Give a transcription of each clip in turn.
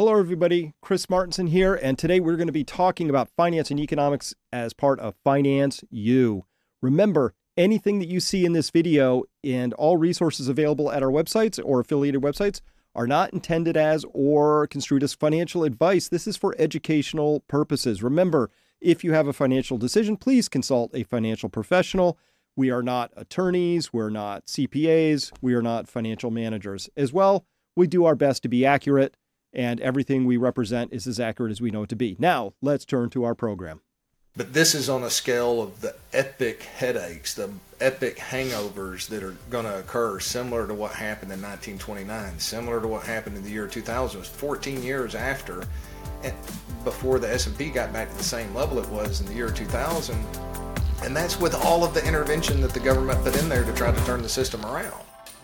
Hello, everybody. Chris Martenson here, and today we're going to be talking about finance and economics as part of Finance U. Remember, anything that you see in this video and all resources available at our websites or affiliated websites are not intended as or construed as financial advice. This is for educational purposes. Remember, if you have a financial decision, please consult a financial professional. We are not attorneys, we're not CPAs, we are not financial managers. As well, we do our best to be accurate, and everything we represent is as accurate as we know it to be. Now, let's turn to our program. But this is on a scale of the epic headaches, the epic hangovers that are going to occur, similar to what happened in 1929, similar to what happened in the year 2000. It was 14 years after, before the S&P got back to the same level it was in the year 2000. And that's with all of the intervention that the government put in there to try to turn the system around.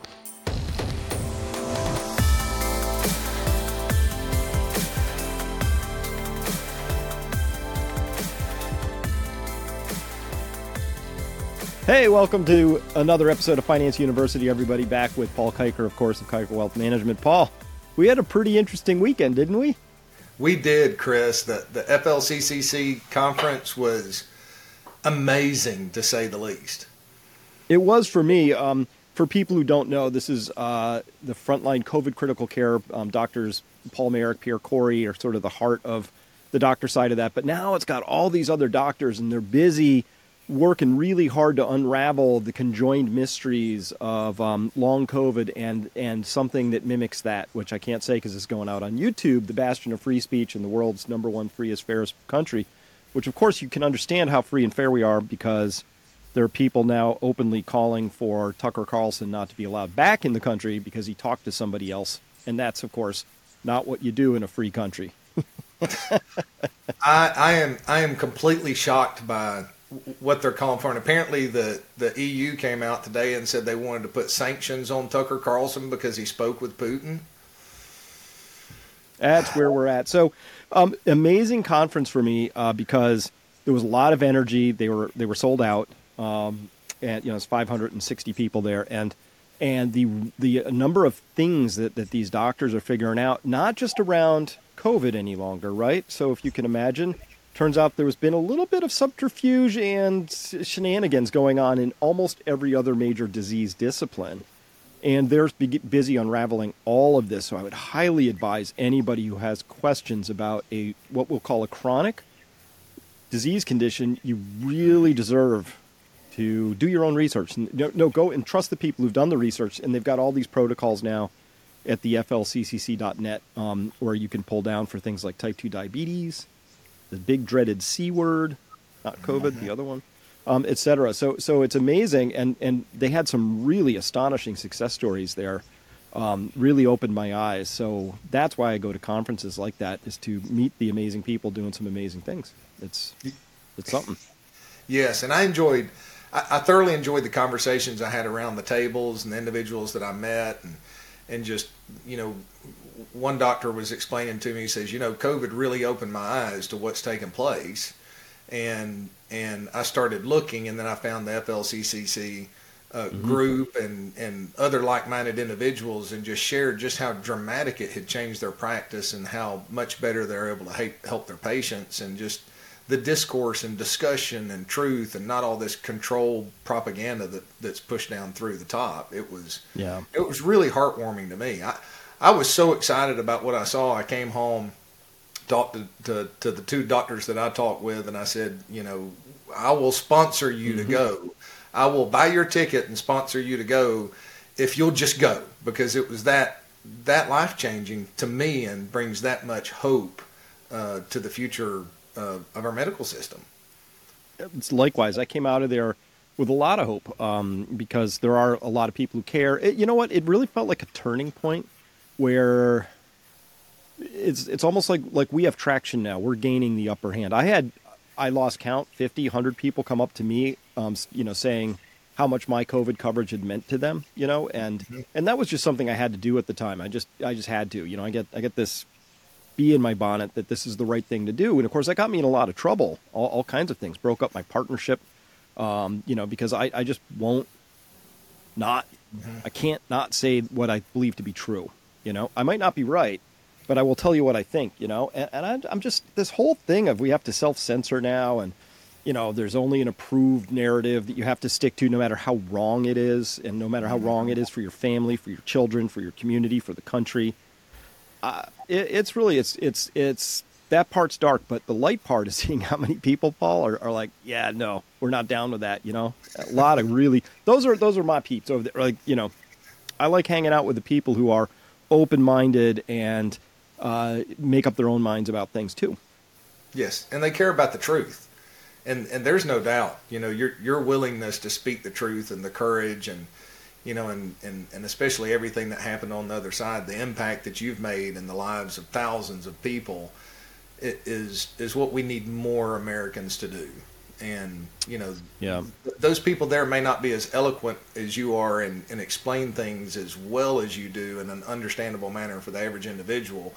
Hey, welcome to another episode of Finance University, everybody. Back with Paul Kiker, of course, of Kiker Wealth Management. Paul, we had a pretty interesting weekend, didn't we? We did, Chris. The FLCCC conference was amazing, to say the least. It was for me. For people who don't know, this is the frontline COVID critical care. Doctors Paul Marik, Pierre Kory are sort of the heart of the doctor side of that. But now it's got all these other doctors, and they're busy working really hard to unravel the conjoined mysteries of long COVID and something that mimics that, which I can't say because it's going out on YouTube, the bastion of free speech and the world's #1 freest, fairest country, which, of course, you can understand how free and fair we are because there are people now openly calling for Tucker Carlson not to be allowed back in the country because he talked to somebody else. And that's, of course, not what you do in a free country. I am completely shocked by what they're calling for. And apparently the EU came out today and said they wanted to put sanctions on Tucker Carlson because he spoke with Putin. That's where we're at. So amazing conference for me because there was a lot of energy. They were sold out. And it's 560 people there. And the number of things that these doctors are figuring out, not just around COVID any longer, right? So if you can imagine, turns out there's been a little bit of subterfuge and shenanigans going on in almost every other major disease discipline. And they're busy unraveling all of this. So I would highly advise anybody who has questions about what we'll call a chronic disease condition, you really deserve to do your own research. No, go and trust the people who've done the research. And they've got all these protocols now at the flccc.net where you can pull down for things like type 2 diabetes, the big dreaded C word, not COVID, the other one, et cetera. So it's amazing. And they had some really astonishing success stories there, really opened my eyes. So that's why I go to conferences like that, is to meet the amazing people doing some amazing things. It's something. Yes, and I thoroughly enjoyed the conversations I had around the tables and the individuals that I met, and just, one doctor was explaining to me, he says, COVID really opened my eyes to what's taking place. And I started looking, and then I found the FLCCC group and other like-minded individuals, and just shared just how dramatic it had changed their practice and how much better they're able to help their patients, and just the discourse and discussion and truth, and not all this controlled propaganda that's pushed down through the top. It was really heartwarming to me. I was so excited about what I saw. I came home, talked to the two doctors that I talked with, and I said, I will sponsor you to go. I will buy your ticket and sponsor you to go if you'll just go, because it was that life-changing to me and brings that much hope to the future of our medical system. It's likewise. I came out of there with a lot of hope because there are a lot of people who care. You know what? It really felt like a turning point where it's almost like we have traction now. We're gaining the upper hand. I lost count, 50, 100 people come up to me, saying how much my COVID coverage had meant to them, and that was just something I had to do at the time. I just had to, I get this bee in my bonnet that this is the right thing to do. And of course that got me in a lot of trouble, all kinds of things, broke up my partnership, because I just won't I can't not say what I believe to be true. I might not be right, but I will tell you what I think, I'm just, this whole thing of we have to self-censor now, and, there's only an approved narrative that you have to stick to no matter how wrong it is, and no matter how wrong it is for your family, for your children, for your community, for the country. It's really, it's that part's dark, but the light part is seeing how many people, Paul, are like, yeah, no, we're not down with that. A lot of really, those are my peeps over there. Like, I like hanging out with the people who are open-minded and make up their own minds about things too. Yes, and they care about the truth, and there's no doubt. Your willingness to speak the truth and the courage, and and especially everything that happened on the other side, the impact that you've made in the lives of thousands of people, is what we need more Americans to do. And those people there may not be as eloquent as you are and explain things as well as you do in an understandable manner for the average individual.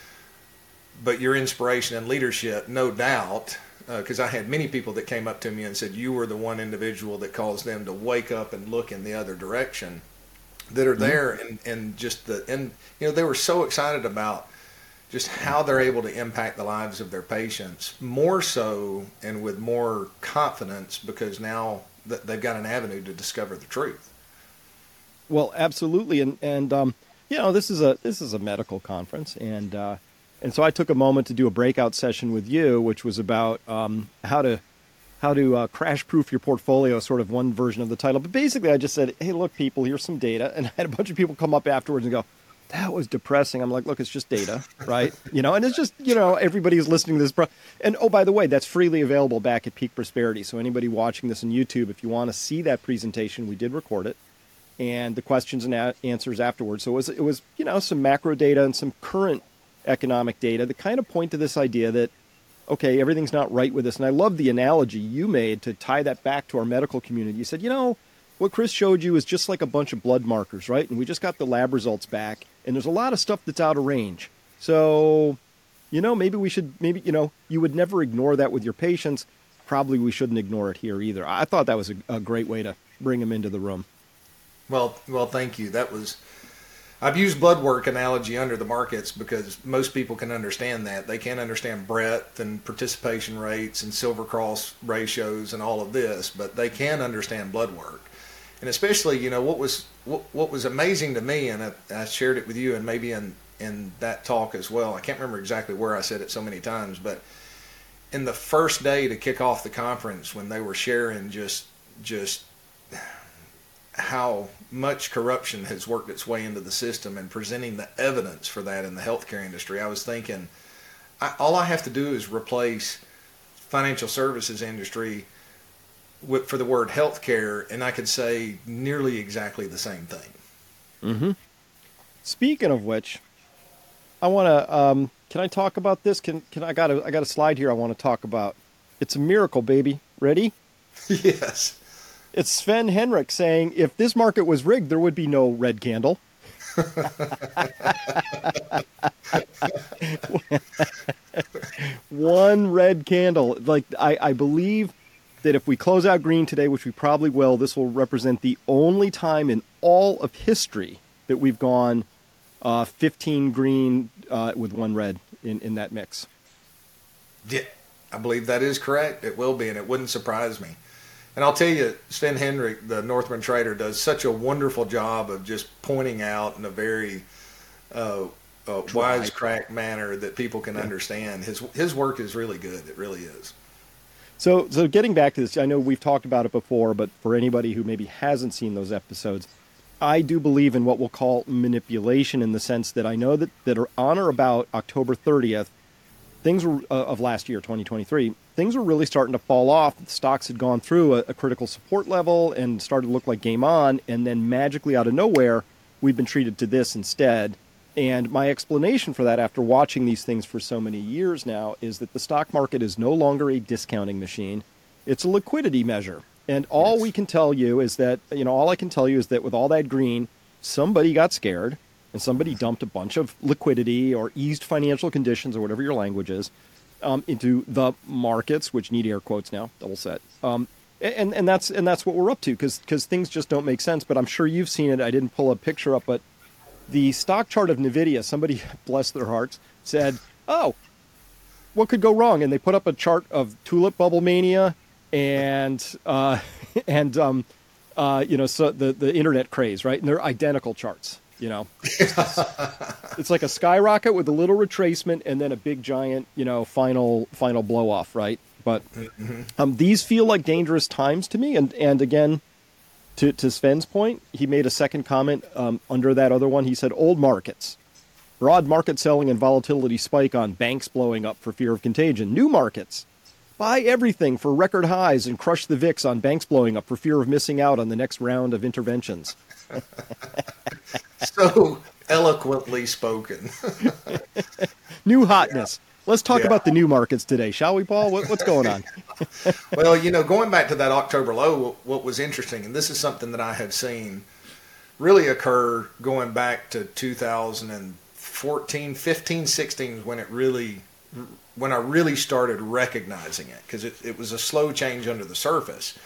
But your inspiration and leadership, no doubt, because I had many people that came up to me and said you were the one individual that caused them to wake up and look in the other direction, that are there, and they were so excited about just how they're able to impact the lives of their patients more so and with more confidence, because now they've got an avenue to discover the truth. Well, absolutely, and this is a medical conference, and so I took a moment to do a breakout session with you, which was about how to crash-proof your portfolio, sort of one version of the title. But basically, I just said, hey, look, people, here's some data, and I had a bunch of people come up afterwards and go, that was depressing. I'm like, look, it's just data, right? And it's just, everybody's listening to this. And, oh, by the way, that's freely available back at Peak Prosperity. So anybody watching this on YouTube, if you want to see that presentation, we did record it, and the questions and answers afterwards. So it was some macro data and some current economic data that kind of point to this idea that, okay, everything's not right with this. And I love the analogy you made to tie that back to our medical community. You said, what Chris showed you is just like a bunch of blood markers, right? And we just got the lab results back, and there's a lot of stuff that's out of range. So, maybe you would never ignore that with your patients. Probably we shouldn't ignore it here either. I thought that was a great way to bring them into the room. Well, thank you. I've used blood work analogy under the markets because most people can understand that. They can't understand breadth and participation rates and Silver Cross ratios and all of this, but they can understand blood work. And especially, what was amazing to me, and I shared it with you and maybe in that talk as well. I can't remember exactly where I said it so many times, but in the first day to kick off the conference, when they were sharing just how much corruption has worked its way into the system and presenting the evidence for that in the healthcare industry, I was thinking, all I have to do is replace financial services industry for the word healthcare, and I could say nearly exactly the same thing. Mm-hmm. Speaking of which, I want to. Can I talk about this? Can I got a slide here I want to talk about. It's a miracle, baby. Ready? Yes. It's Sven Henrik saying, if this market was rigged, there would be no red candle. One red candle. Like, I believe that if we close out green today, which we probably will, this will represent the only time in all of history that we've gone 15 green with one red in that mix. Yeah, I believe that is correct. It will be, and it wouldn't surprise me. And I'll tell you, Sven Henrik, the Northman trader, does such a wonderful job of just pointing out in a very wisecrack manner that people can understand. His work is really good. It really is. So getting back to this, I know we've talked about it before, but for anybody who maybe hasn't seen those episodes, I do believe in what we'll call manipulation, in the sense that I know that are on or about October 30th, things were of last year, 2023, things were really starting to fall off. The stocks had gone through a critical support level and started to look like game on, and then magically out of nowhere, we've been treated to this instead. And my explanation for that, after watching these things for so many years now, is that the stock market is no longer a discounting machine. It's a liquidity measure. And all we can tell you is that, all I can tell you is that with all that green, somebody got scared and somebody dumped a bunch of liquidity or eased financial conditions, or whatever your language is, into the markets, which need air quotes now, double set. And that's what we're up to, because things just don't make sense. But I'm sure you've seen it. I didn't pull a picture up, but the stock chart of NVIDIA, somebody, bless their hearts, said, oh, what could go wrong? And they put up a chart of tulip bubble mania and and so the internet craze, right? And they're identical charts. It's like a skyrocket with a little retracement and then a big giant, final blow off, right? But these feel like dangerous times to me. And again, to Sven's point, he made a second comment under that other one. He said, old markets. Broad market selling and volatility spike on banks blowing up for fear of contagion. New markets. Buy everything for record highs and crush the VIX on banks blowing up for fear of missing out on the next round of interventions. So eloquently spoken. New hotness. Yeah. Let's talk about the new markets today, shall we, Paul? What's going on? Well, going back to that October low, what was interesting, and this is something that I have seen really occur going back to 2014, 15, 16 when I really started recognizing it, because it was a slow change under the surface.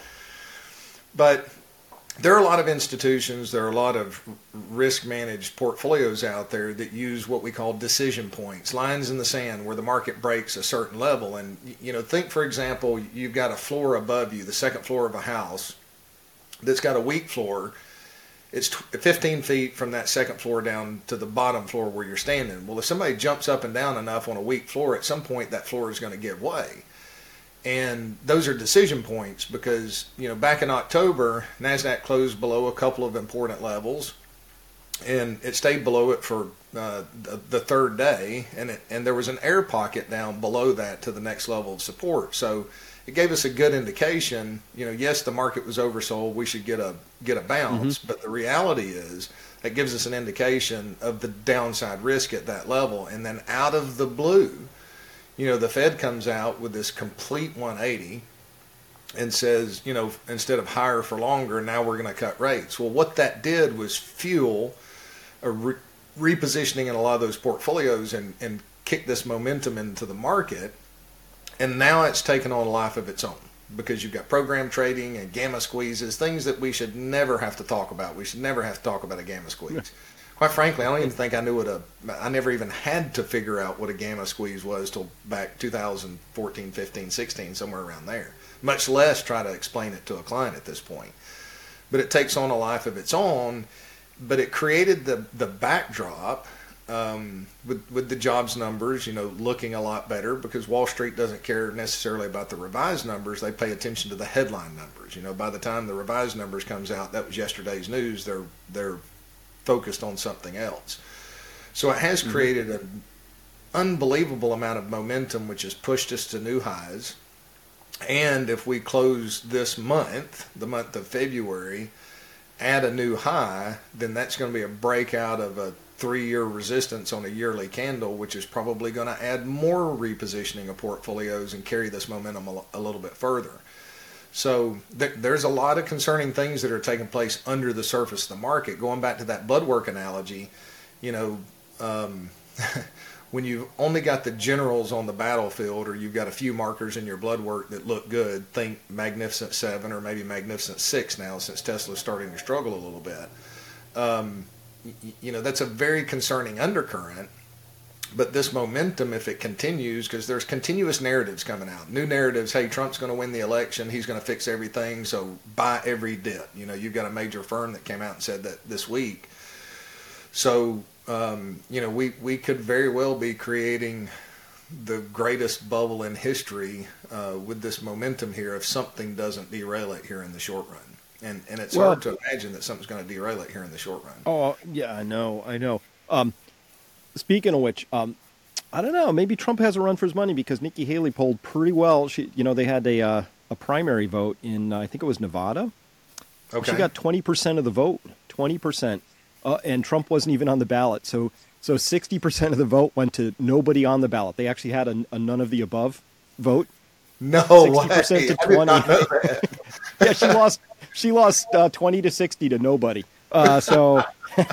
But there are a lot of institutions, there are a lot of risk-managed portfolios out there that use what we call decision points, lines in the sand where the market breaks a certain level. And, think, for example, you've got a floor above you, the second floor of a house, that's got a weak floor. It's 15 feet from that second floor down to the bottom floor where you're standing. Well, if somebody jumps up and down enough on a weak floor, at some point that floor is going to give way. And those are decision points because, back in October, NASDAQ closed below a couple of important levels, and it stayed below it for the third day, and there was an air pocket down below that to the next level of support. So it gave us a good indication, yes, the market was oversold, we should get a bounce, but the reality is that gives us an indication of the downside risk at that level. And then out of the blue, the Fed comes out with this complete 180 and says, instead of higher for longer, now we're going to cut rates. Well, what that did was fuel a repositioning in a lot of those portfolios and kick this momentum into the market. And now it's taken on a life of its own because you've got program trading and gamma squeezes, things that we should never have to talk about. We should never have to talk about a gamma squeeze. Yeah. Quite frankly, I don't even think I never even had to figure out what a gamma squeeze was till back 2014, 15, 16, somewhere around there, much less try to explain it to a client at this point. But it takes on a life of its own, but it created the backdrop with the jobs numbers, looking a lot better because Wall Street doesn't care necessarily about the revised numbers. They pay attention to the headline numbers. By the time the revised numbers comes out, that was yesterday's news. They're focused on something else. So it has created an unbelievable amount of momentum, which has pushed us to new highs. And if we close this month, the month of February, at a new high, then that's going to be a breakout of a 3-year resistance on a yearly candle, which is probably going to add more repositioning of portfolios and carry this momentum a little bit further. So there's a lot of concerning things that are taking place under the surface of the market. Going back to that blood work analogy, when you've only got the generals on the battlefield or you've got a few markers in your blood work that look good, think Magnificent 7 or maybe Magnificent 6 now since Tesla's starting to struggle a little bit. That's a very concerning undercurrent. But this momentum, if it continues, because there's continuous narratives coming out, new narratives, hey, Trump's going to win the election, he's going to fix everything, so buy every dip. You've got a major firm that came out and said that this week. So, we could very well be creating the greatest bubble in history with this momentum here if something doesn't derail it here in the short run. And it's hard to imagine that something's going to derail it here in the short run. Oh, yeah, I know. Speaking of which, I don't know. Maybe Trump has a run for his money because Nikki Haley polled pretty well. They had a primary vote in I think it was Nevada. Okay. She got 20% of the vote, 20%, and Trump wasn't even on the ballot. So 60% of the vote went to nobody on the ballot. They actually had a none of the above vote. No 60% way. to 20. Yeah, she lost 20 to 60 to nobody. So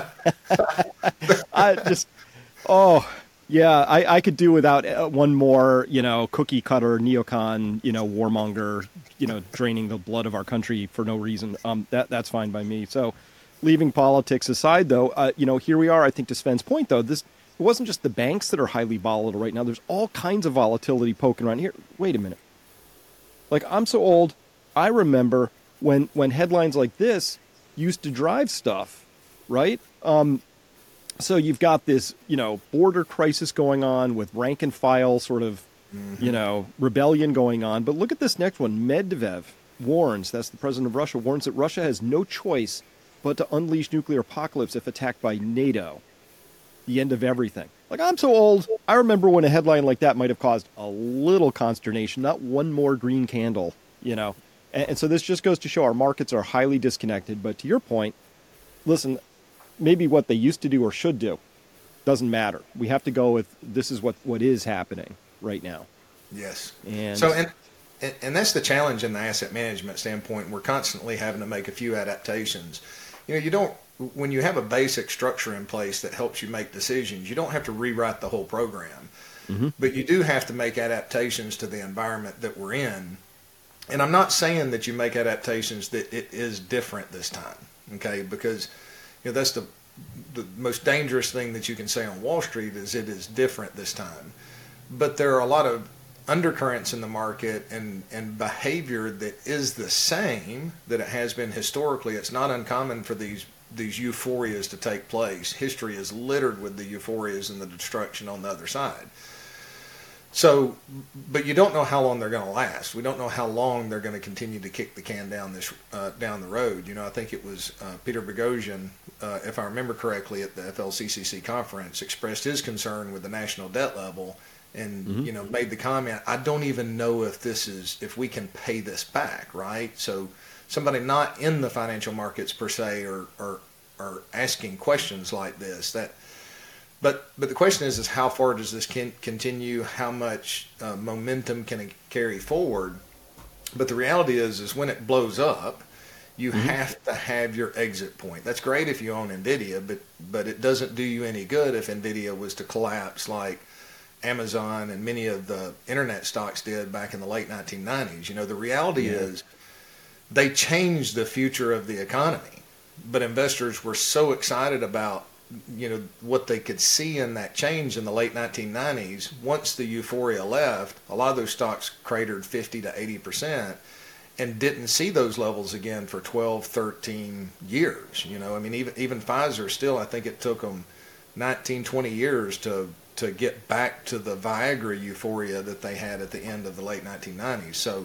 I just. Oh, yeah, I could do without one more, cookie cutter, neocon, warmonger, draining the blood of our country for no reason. That's fine by me. So, leaving politics aside, though, here we are. I think to Sven's point, though, it wasn't just the banks that are highly volatile right now. There's all kinds of volatility poking around here. Wait a minute. Like, I'm so old, I remember when headlines like this used to drive stuff, right? So you've got this, border crisis going on with rank and file sort of, rebellion going on. But look at this next one. Medvedev warns, that's the president of Russia, warns that Russia has no choice but to unleash nuclear apocalypse if attacked by NATO. The end of everything. Like, I'm so old, I remember when a headline like that might have caused a little consternation, not one more green candle, And so this just goes to show our markets are highly disconnected. But to your point, listen, maybe what they used to do or should do doesn't matter. We have to go with this is what is happening right now. Yes. And so, and that's the challenge in the asset management standpoint. We're constantly having to make a few adaptations. When you have a basic structure in place that helps you make decisions, you don't have to rewrite the whole program. Mm-hmm. But you do have to make adaptations to the environment that we're in. And I'm not saying that you make adaptations that it is different this time, okay? Because that's the most dangerous thing that you can say on Wall Street is it is different this time. But there are a lot of undercurrents in the market and behavior that is the same that it has been historically. It's not uncommon for these euphorias to take place. History is littered with the euphorias and the destruction on the other side. So, but you don't know how long they're going to last. We don't know how long they're going to continue to kick the can down the road. I think it was Peter Boghossian, if I remember correctly, at the FLCCC conference, expressed his concern with the national debt level, and made the comment, "I don't even know if we can pay this back." Right? So, somebody not in the financial markets per se are asking questions like this. But the question is how far does this continue? How much momentum can it carry forward? But the reality is when it blows up, you have to have your exit point. That's great if you own NVIDIA, but it doesn't do you any good if NVIDIA was to collapse like Amazon and many of the internet stocks did back in the late 1990s. The reality is they changed the future of the economy, but investors were so excited about what they could see in that change in the late 1990s. Once the euphoria left, a lot of those stocks cratered 50 to 80% and didn't see those levels again for 12, 13 years. Even Pfizer still, I think it took them 19, 20 years to get back to the Viagra euphoria that they had at the end of the late 1990s. So,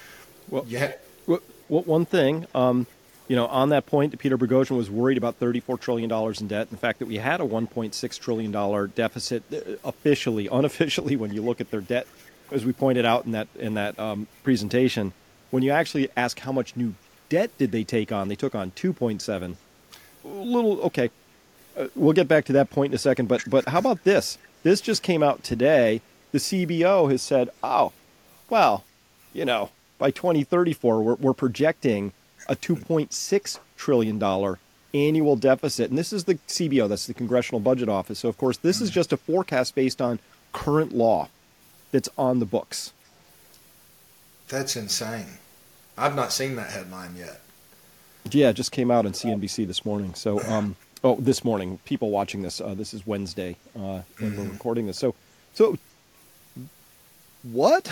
one thing, on that point, Peter Boghossian was worried about $34 trillion in debt. The fact that we had a $1.6 trillion deficit officially, unofficially, when you look at their debt, as we pointed out in that presentation, when you actually ask how much new debt did they take on, they took on 2.7. Okay, we'll get back to that point in a second. But how about this? This just came out today. The CBO has said, by 2034, we're projecting a $2.6 trillion annual deficit. And this is the CBO, that's the Congressional Budget Office. So, of course, this is just a forecast based on current law that's on the books. That's insane. I've not seen that headline yet. Yeah, it just came out on CNBC this morning. So, this morning, people watching this, this is Wednesday when we're recording this. So what?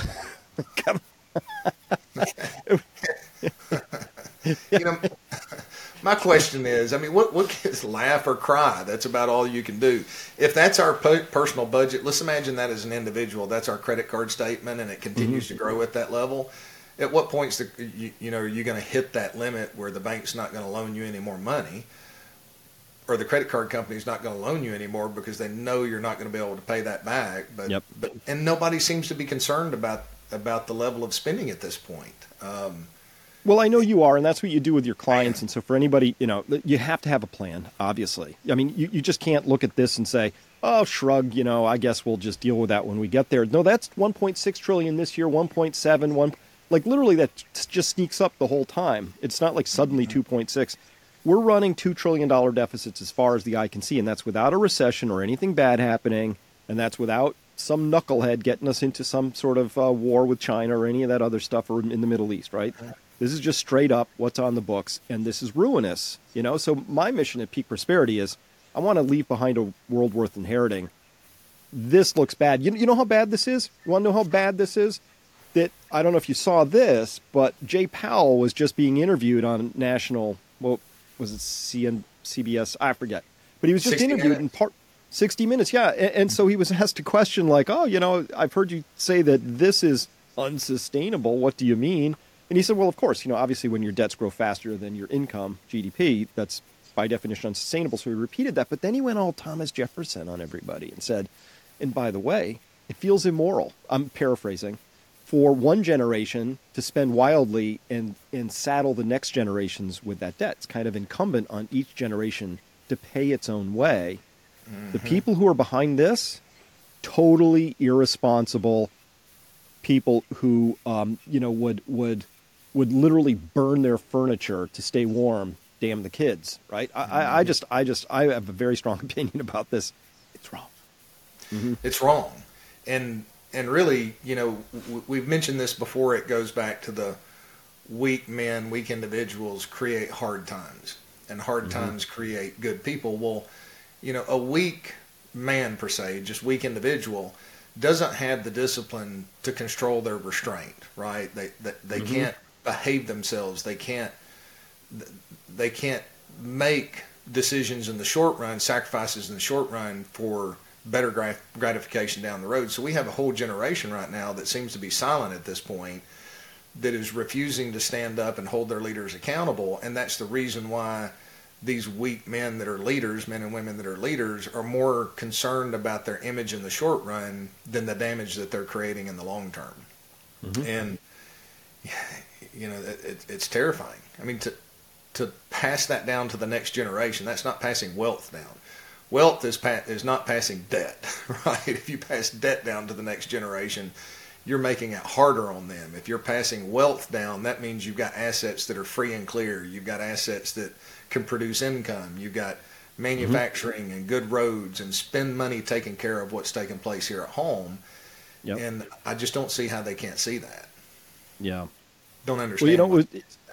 My question is, what is laugh or cry? That's about all you can do. If that's our personal budget, let's imagine that as an individual. That's our credit card statement, and it continues to grow at that level. At what points, are you going to hit that limit where the bank's not going to loan you any more money, or the credit card company's not going to loan you anymore because they know you're not going to be able to pay that back? And nobody seems to be concerned about the level of spending at this point. Well, I know you are, and that's what you do with your clients. And so for anybody, you have to have a plan, obviously. You just can't look at this and say, oh, shrug, I guess we'll just deal with that when we get there. No, that's 1.6 trillion this year, 1.7, like literally that just sneaks up the whole time. It's not like suddenly 2.6. We're running $2 trillion deficits as far as the eye can see, and that's without a recession or anything bad happening, and that's without some knucklehead getting us into some sort of war with China or any of that other stuff or in the Middle East, right? This is just straight up what's on the books, and this is ruinous. So my mission at Peak Prosperity is I want to leave behind a world worth inheriting. This looks bad. You know how bad this is? You want to know how bad this is? That I don't know if you saw this, but Jay Powell was just being interviewed on national, was it CBS? I forget. But he was just interviewed in 60 Minutes, yeah. And so he was asked a question like, I've heard you say that this is unsustainable. What do you mean? And he said, well, of course, obviously when your debts grow faster than your income, GDP, that's by definition unsustainable. So he repeated that. But then he went all Thomas Jefferson on everybody and said, and by the way, it feels immoral. I'm paraphrasing. For one generation to spend wildly and saddle the next generations with that debt. It's kind of incumbent on each generation to pay its own way. Mm-hmm. The people who are behind this, totally irresponsible people who, would literally burn their furniture to stay warm. Damn the kids, right? Mm-hmm. I have a very strong opinion about this. It's wrong. Mm-hmm. It's wrong. And really, we've mentioned this before. It goes back to the weak men, weak individuals create hard times, and hard mm-hmm. times create good people. Well, a weak man per se, just weak individual, doesn't have the discipline to control their restraint, right? They mm-hmm. can't behave themselves. They can't make decisions in the short run, sacrifices in the short run for better gratification down the road. So we have a whole generation right now that seems to be silent at this point, that is refusing to stand up and hold their leaders accountable. And that's the reason why these weak men that are leaders, men and women that are leaders, are more concerned about their image in the short run than the damage that they're creating in the long term. Mm-hmm. And it's terrifying. I mean, to pass that down to the next generation, that's not passing wealth down. Wealth is not passing debt, right? If you pass debt down to the next generation, you're making it harder on them. If you're passing wealth down, that means you've got assets that are free and clear. You've got assets that can produce income. You've got manufacturing mm-hmm. and good roads, and spend money taking care of what's taking place here at home. Yep. And I just don't see how they can't see that. Yeah. Don't understand. Well,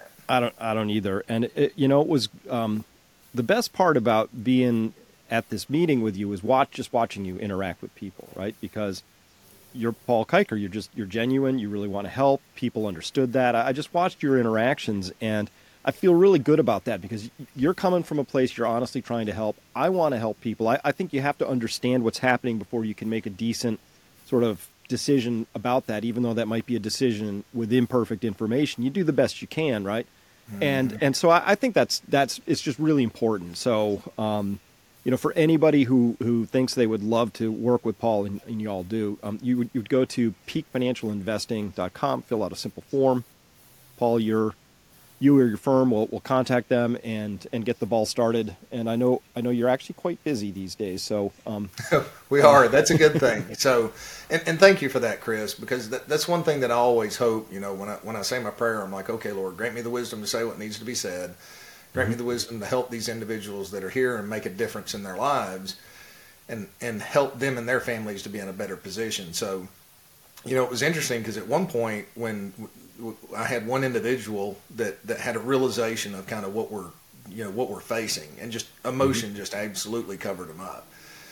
I don't either. And it was the best part about being at this meeting with you was just watching you interact with people, right? Because you're Paul Kiker, you're genuine, you really want to help. People understood that. I just watched your interactions, and I feel really good about that because you're coming from a place you're honestly trying to help. I want to help people. I think you have to understand what's happening before you can make a decent sort of decision about that, even though that might be a decision with imperfect information. You do the best you can, right? Mm-hmm. And so I think that's it's just really important. So for anybody who thinks they would love to work with Paul, and you all do, you would go to peakfinancialinvesting.com, fill out a simple form. Paul, you or your firm will contact them and get the ball started. And I know you're actually quite busy these days. So we are. That's a good thing. So, and thank you for that, Chris, because that's one thing that I always hope. When I say my prayer, I'm like, okay, Lord, grant me the wisdom to say what needs to be said. Grant me the wisdom to help these individuals that are here and make a difference in their lives, and help them and their families to be in a better position. So, it was interesting because at one point when I had one individual that had a realization of kind of what we're facing, and just emotion mm-hmm. just absolutely covered him up.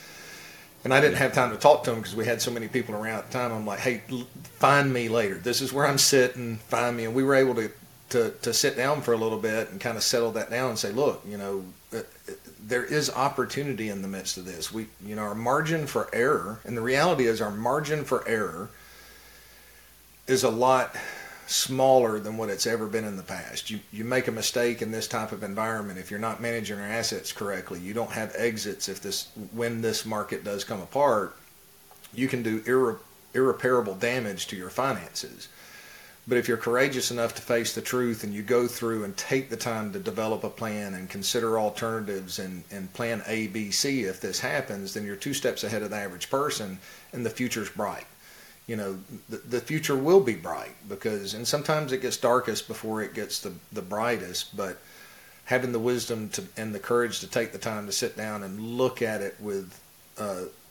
And I didn't have time to talk to him because we had so many people around at the time. I'm like, hey, find me later. This is where I'm sitting. Find me. And we were able to sit down for a little bit and kind of settle that down and say, look, there is opportunity in the midst of this. Our margin for error, and the reality is our margin for error is a lot smaller than what it's ever been in the past. You make a mistake in this type of environment, if you're not managing your assets correctly, you don't have exits. When this market does come apart, you can do irreparable damage to your finances. But if you're courageous enough to face the truth, and you go through and take the time to develop a plan and consider alternatives and plan A, B, C, if this happens, then you're 2 steps ahead of the average person, and the future's bright. The future will be bright and sometimes it gets darkest before it gets the brightest, but having the wisdom and the courage to take the time to sit down and look at it with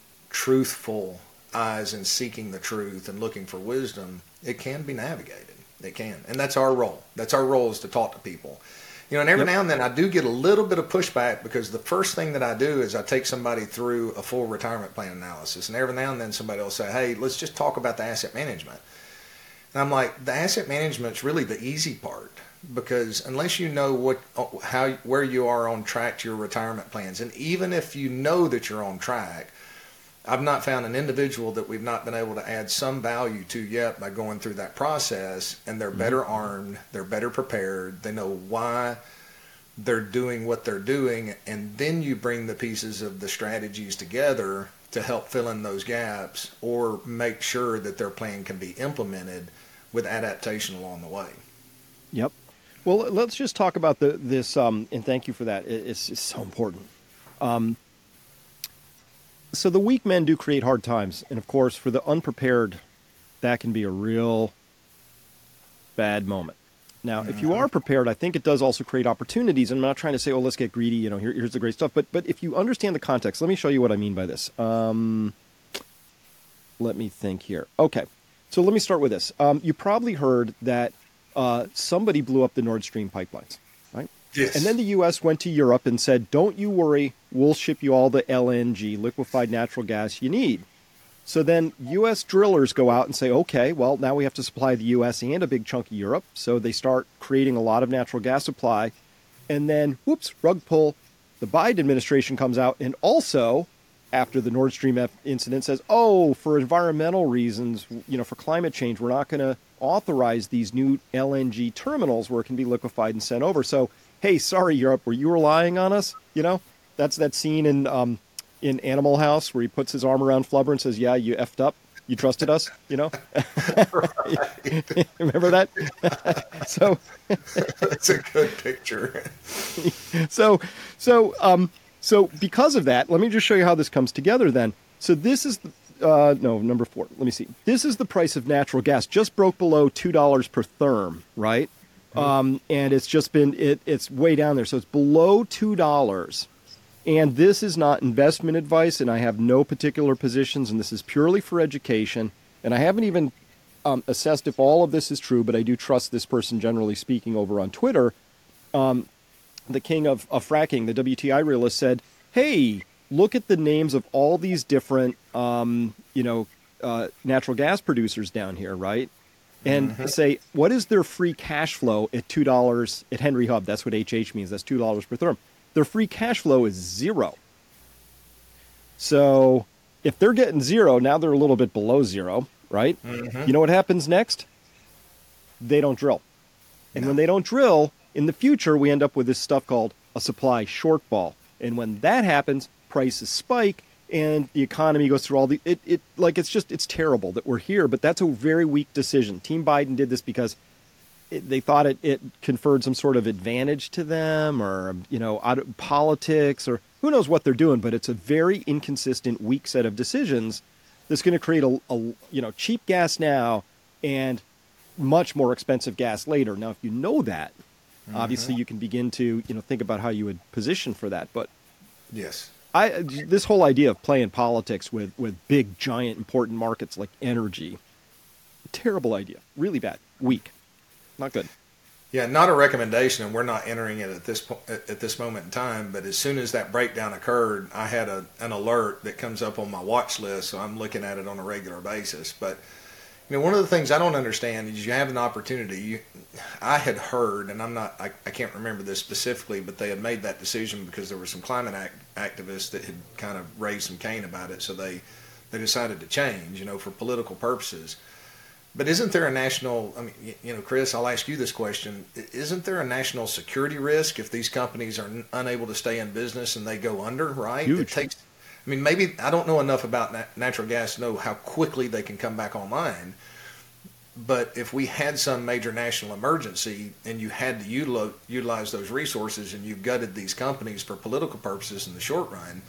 truthful eyes and seeking the truth and looking for wisdom, it can be navigated. It can. And that's our role. That's our role, is to talk to people. And every now and then I do get a little bit of pushback, because the first thing that I do is I take somebody through a full retirement plan analysis. And every now and then somebody will say, hey, let's just talk about the asset management. And I'm like, the asset management's really the easy part, because unless you know where you are on track to your retirement plans, and even if you know that you're on track, I've not found an individual that we've not been able to add some value to yet by going through that process, and they're better armed, they're better prepared, they know why they're doing what they're doing, and then you bring the pieces of the strategies together to help fill in those gaps or make sure that their plan can be implemented with adaptation along the way. Yep. Well, let's just talk about this, and thank you for that. It's so important. So the weak men do create hard times. And, of course, for the unprepared, that can be a real bad moment. Now, if you are prepared, I think it does also create opportunities. And I'm not trying to say, oh, let's get greedy, here's the great stuff. But if you understand the context, let me show you what I mean by this. Let me think here. Okay, so let me start with this. You probably heard that somebody blew up the Nord Stream pipelines, right? Yes. And then the U.S. went to Europe and said, don't you worry, we'll ship you all the LNG, liquefied natural gas, you need. So then U.S. drillers go out and say, okay, well, now we have to supply the U.S. and a big chunk of Europe. So they start creating a lot of natural gas supply. And then, whoops, rug pull, the Biden administration comes out and also, after the Nord Stream incident, says, oh, for environmental reasons, for climate change, we're not going to authorize these new LNG terminals where it can be liquefied and sent over. So, hey, sorry, Europe, were you relying on us? That's that scene in Animal House where he puts his arm around Flubber and says, yeah, you effed up. You trusted us, Remember that? So that's a good picture. So because of that, let me just show you how this comes together then. So this is number 4. Let me see. This is the price of natural gas. Just broke below $2 per therm, right? And it's just been, it's way down there. So it's below $2. And this is not investment advice, and I have no particular positions, and this is purely for education. And I haven't even assessed if all of this is true, but I do trust this person, generally speaking, over on Twitter. The king of fracking, the WTI realist, said, hey, look at the names of all these different, natural gas producers down here, right? And say, what is their free cash flow at $2 at Henry Hub? That's what HH means. That's $2 per therm. Their free cash flow is 0. So if they're getting 0, now they're a little bit below 0, right? You know what happens next? They don't drill. And when they don't drill, in the future, we end up with this stuff called a supply shortfall. And when that happens, prices spike and the economy goes through all it's terrible that we're here, but that's a very weak decision. Team Biden did this because they thought it conferred some sort of advantage to them, or, out of politics, or who knows what they're doing, but it's a very inconsistent, weak set of decisions that's going to create a cheap gas now and much more expensive gas later. Now, if you know that, obviously you can begin to, think about how you would position for that. But yes, this whole idea of playing politics with big, giant, important markets like energy, terrible idea, really bad, weak. Not good. Yeah, not a recommendation, and we're not entering it at this moment in time. But as soon as that breakdown occurred, I had an alert that comes up on my watch list, so I'm looking at it on a regular basis. But one of the things I don't understand is you have an opportunity. I had heard, and I can't remember this specifically, but they had made that decision because there were some climate activists that had kind of raised some cane about it, so they decided to change, for political purposes. But isn't there a national, Chris, I'll ask you this question. Isn't there a national security risk if these companies are unable to stay in business and they go under, right? Huge. Maybe I don't know enough about natural gas to know how quickly they can come back online. But if we had some major national emergency and you had to utilize those resources and you gutted these companies for political purposes in the short run,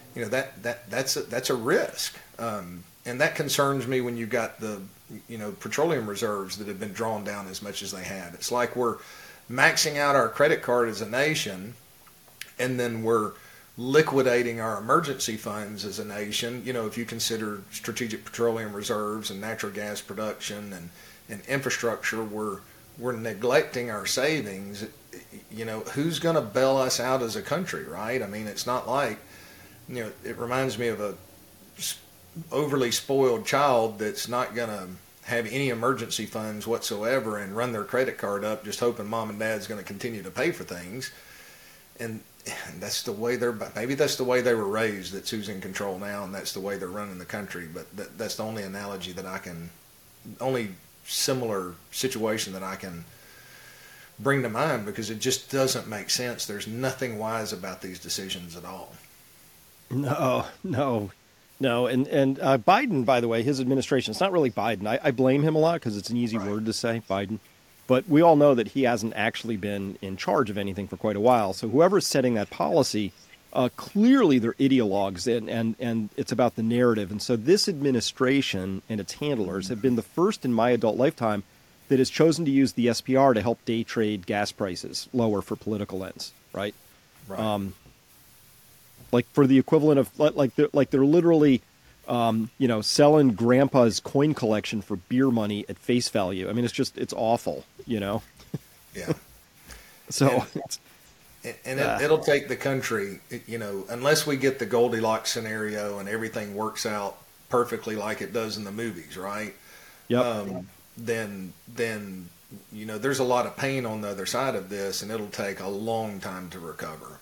that's a risk. And that concerns me when you've got the petroleum reserves that have been drawn down as much as they have. It's like we're maxing out our credit card as a nation, and then we're liquidating our emergency funds as a nation. If you consider strategic petroleum reserves and natural gas production and infrastructure, we're neglecting our savings. Who's going to bail us out as a country, right? I mean, it's not like, it reminds me of a overly spoiled child that's not going to have any emergency funds whatsoever and run their credit card up just hoping mom and dad's going to continue to pay for things. And that's the way maybe that's the way they were raised, that's who's in control now, and that's the way they're running the country. But that's the only analogy that only similar situation that I can bring to mind, because it just doesn't make sense. There's nothing wise about these decisions at all. No. And Biden, by the way, his administration, it's not really Biden. I blame him a lot because it's an easy word to say, Biden. But we all know that he hasn't actually been in charge of anything for quite a while. So whoever's setting that policy, clearly they're ideologues, and it's about the narrative. And so this administration and its handlers have been the first in my adult lifetime that has chosen to use the SPR to help day trade gas prices lower for political ends, right? Right. Like for the equivalent of they're literally selling grandpa's coin collection for beer money at face value. I mean, it's awful, Yeah. So it'll take the country, unless we get the Goldilocks scenario and everything works out perfectly like it does in the movies, right? Yep. Then there's a lot of pain on the other side of this, and it'll take a long time to recover.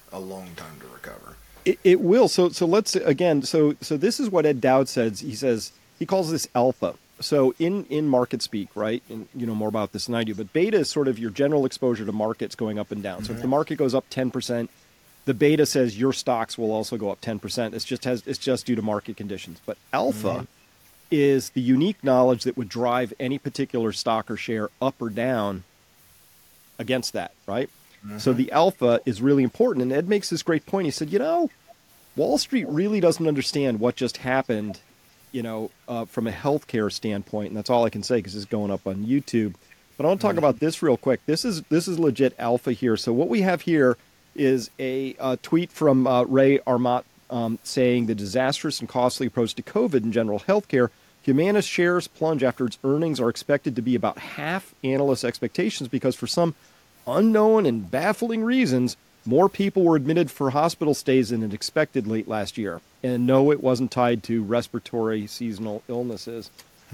It will. So let's again. So this is what Ed Dowd says. He calls this alpha. So in market speak, right? And you know more about this than I do. But beta is sort of your general exposure to markets going up and down. Mm-hmm. So if the market goes up 10%, the beta says your stocks will also go up 10%. It's just due to market conditions. But alpha is the unique knowledge that would drive any particular stock or share up or down against that, right? Mm-hmm. So the alpha is really important. And Ed makes this great point. He said, Wall Street really doesn't understand what just happened, from a healthcare standpoint. And that's all I can say because it's going up on YouTube. But I want to talk about this real quick. This is legit alpha here. So what we have here is a tweet from Ray Armat saying the disastrous and costly approach to COVID and general healthcare. Humana shares plunge after its earnings are expected to be about half analysts' expectations because for some unknown and baffling reasons, more people were admitted for hospital stays than it expected late last year. And no, it wasn't tied to respiratory seasonal illnesses.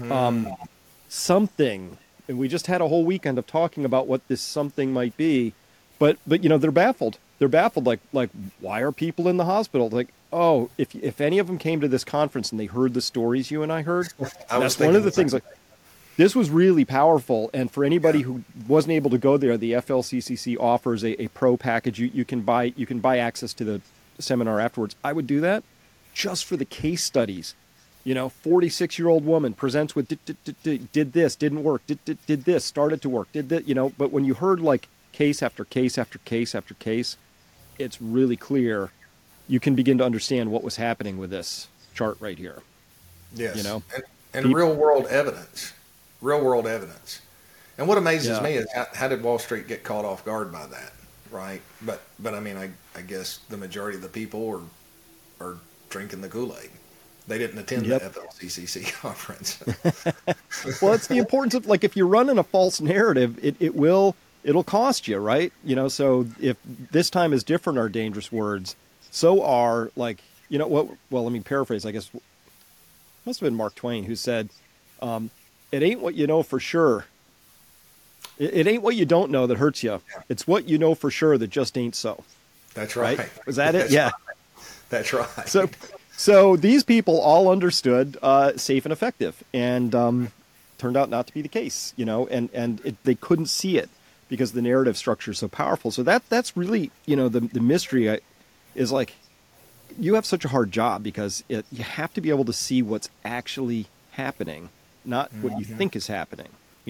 Something, and we just had a whole weekend of talking about what this something might be, but they're baffled. They're baffled. Like why are people in the hospital? Like, oh, if any of them came to this conference and they heard the stories you and I heard, that's one of the things. Like, this was really powerful, and for anybody who wasn't able to go there, the FLCCC offers a pro package. You can buy access to the seminar afterwards. I would do that just for the case studies. 46-year-old woman presents with did this, didn't work, did this, started to work, did that. But when you heard like case after case after case after case, it's really clear. You can begin to understand what was happening with this chart right here. Yes, and real world evidence. And what amazes me is how did Wall Street get caught off guard by that, right? But I mean, I guess the majority of the people are drinking the Kool-Aid. They didn't attend the FLCCC conference. Well, it's the importance of, like, if you're running a false narrative, it'll cost you, right? So if this time is different are dangerous words, so are, like, what? Well, let me paraphrase. I guess must have been Mark Twain who said, it ain't what you know for sure. It ain't what you don't know that hurts you. It's what you know for sure that just ain't so. That's right. Was that it? Yeah. That's right. So these people all understood safe and effective, and turned out not to be the case, they couldn't see it because the narrative structure is so powerful. So that's really, the mystery is like, you have such a hard job because you have to be able to see what's actually happening, not what you think is happening,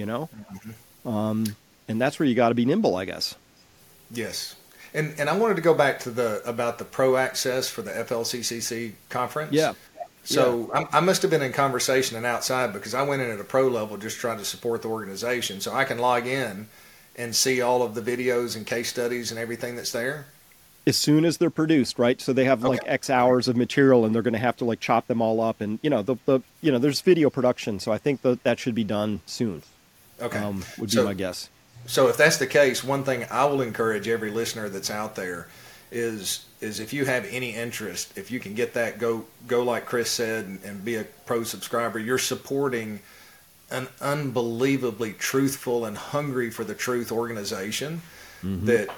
and that's where you got to be nimble, I guess. Yes. And I wanted to go back to about the pro access for the FLCCC conference. Yeah. So I must have been in conversation and outside because I went in at a pro level just trying to support the organization. So I can log in and see all of the videos and case studies and everything that's there. As soon as they're produced, right? So they have like X hours of material, and they're going to have to like chop them all up, and there's video production. So I think that should be done soon. Okay. Would be my guess. So if that's the case, one thing I will encourage every listener that's out there is if you have any interest, if you can get that, go like Chris said and be a pro subscriber. You're supporting an unbelievably truthful and hungry for the truth organization that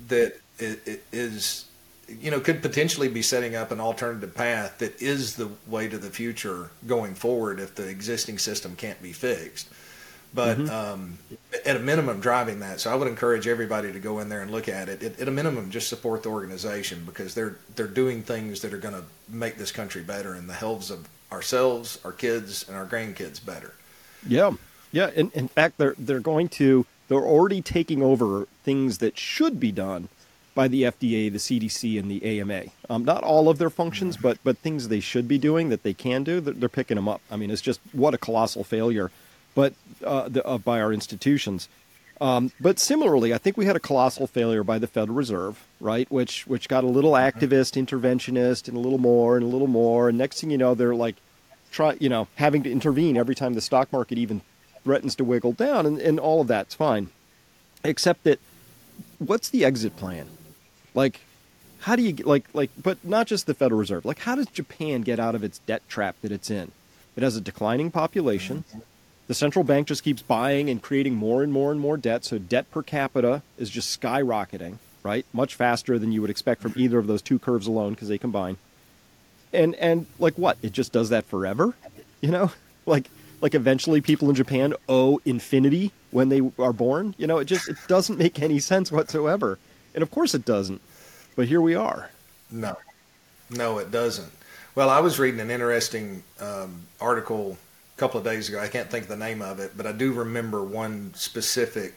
is, could potentially be setting up an alternative path that is the way to the future going forward if the existing system can't be fixed. But at a minimum, driving that. So I would encourage everybody to go in there and look at it. At a minimum, just support the organization because they're doing things that are going to make this country better and the health of ourselves, our kids, and our grandkids better. Yeah. In fact, they're already taking over things that should be done by the FDA, the CDC, and the AMA. Not all of their functions, but things they should be doing that they can do. They're picking them up. I mean, it's just what a colossal failure. But by our institutions. But similarly, I think we had a colossal failure by the Federal Reserve, right? Which got a little activist, interventionist, and a little more. And next thing you know, they're like, having to intervene every time the stock market even threatens to wiggle down, and all of that's fine. Except that, what's the exit plan? Like, how do you but not just the Federal Reserve. Like, how does Japan get out of its debt trap that it's in? It has a declining population. The central bank just keeps buying and creating more and more and more debt, so debt per capita is just skyrocketing, right? Much faster than you would expect from either of those two curves alone because they combine. And like what? It just does that forever? Like eventually people in Japan owe infinity when they are born? It doesn't make any sense whatsoever. And of course it doesn't. But here we are. No, it doesn't. Well, I was reading an interesting article couple of days ago. I can't think of the name of it, but I do remember one specific,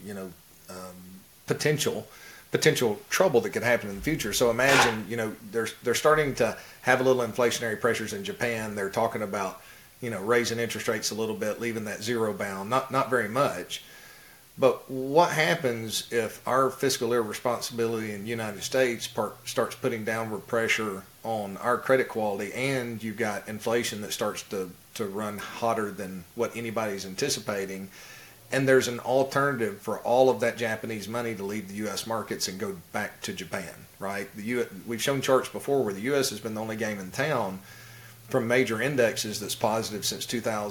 potential trouble that could happen in the future. So imagine, they're starting to have a little inflationary pressures in Japan. They're talking about, raising interest rates a little bit, leaving that zero bound, not very much. But what happens if our fiscal irresponsibility in the United States starts putting downward pressure on our credit quality, and you've got inflation that starts to run hotter than what anybody's anticipating, and there's an alternative for all of that Japanese money to leave the U.S. markets and go back to Japan, right? We've shown charts before where the U.S. has been the only game in town from major indexes that's positive since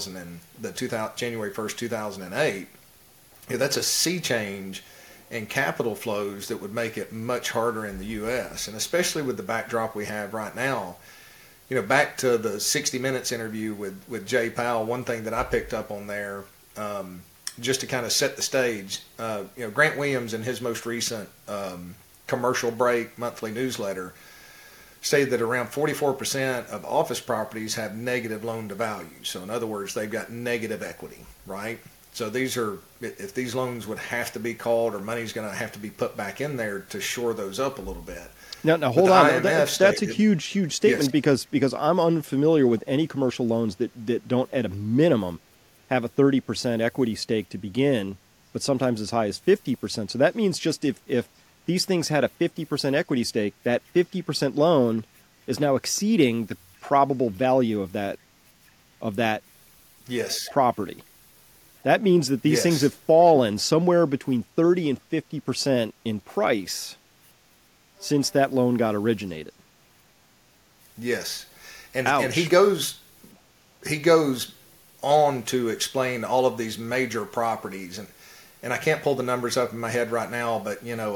January 1st, 2008. That's a sea change in capital flows that would make it much harder in the U.S., and especially with the backdrop we have right now. Back to the 60 Minutes interview with Jay Powell, one thing that I picked up on there, just to kind of set the stage, Grant Williams in his most recent commercial break monthly newsletter stated that around 44% of office properties have negative loan to value. So in other words, they've got negative equity, right? So if these loans would have to be called or money's going to have to be put back in there to shore those up a little bit. Now hold on. That's a huge statement. Yes. because I'm unfamiliar with any commercial loans that don't at a minimum have a 30% equity stake to begin, but sometimes as high as 50%. So that means just if these things had a 50% equity stake, that 50% loan is now exceeding the probable value of that yes. property. That means that these things have fallen somewhere between 30 and 50% in price since that loan got originated. Yes. And he goes on to explain all of these major properties, and I can't pull the numbers up in my head right now, but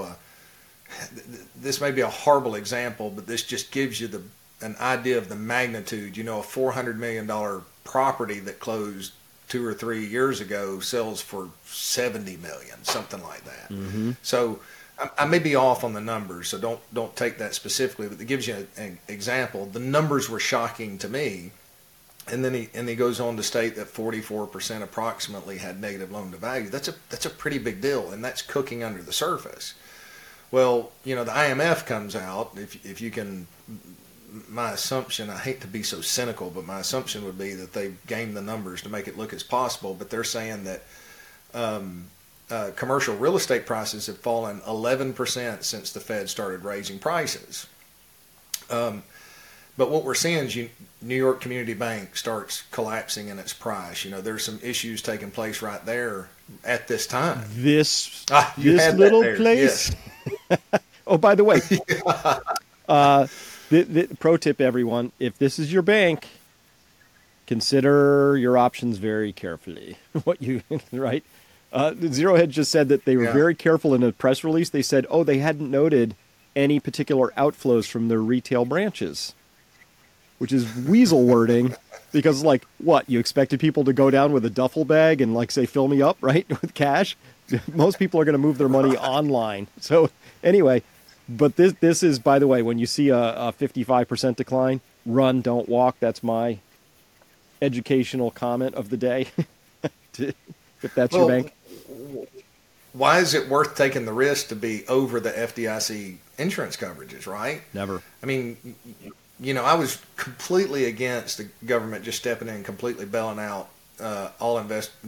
this may be a horrible example, but this just gives you an idea of the magnitude. A $400 million property that closed 2 or 3 years ago sells for $70 million, something like that. Mm-hmm. So I may be off on the numbers, so don't take that specifically, but it gives you an example. The numbers were shocking to me, and then he goes on to state that 44% approximately had negative loan to value. That's a pretty big deal, and that's cooking under the surface. Well, the IMF comes out. If you can, my assumption, I hate to be so cynical, but my assumption would be that they've gamed the numbers to make it look as possible. But they're saying that commercial real estate prices have fallen 11% since the Fed started raising prices. But what we're seeing is New York Community Bank starts collapsing in its price. There's some issues taking place right there at this time. This this little place. Yes. Oh, by the way, the pro tip, everyone: if this is your bank, consider your options very carefully. Right? Zero Hedge just said that they were very careful in a press release. They said, they hadn't noted any particular outflows from their retail branches, which is weasel wording, because what, you expected people to go down with a duffel bag and say, fill me up, right, with cash? Most people are going to move their money online. So anyway, but this is, by the way, when you see a 55% decline, run, don't walk. That's my educational comment of the day. If that's your bank. Why is it worth taking the risk to be over the FDIC insurance coverages, right? Never. I mean, I was completely against the government just stepping in and completely bailing out all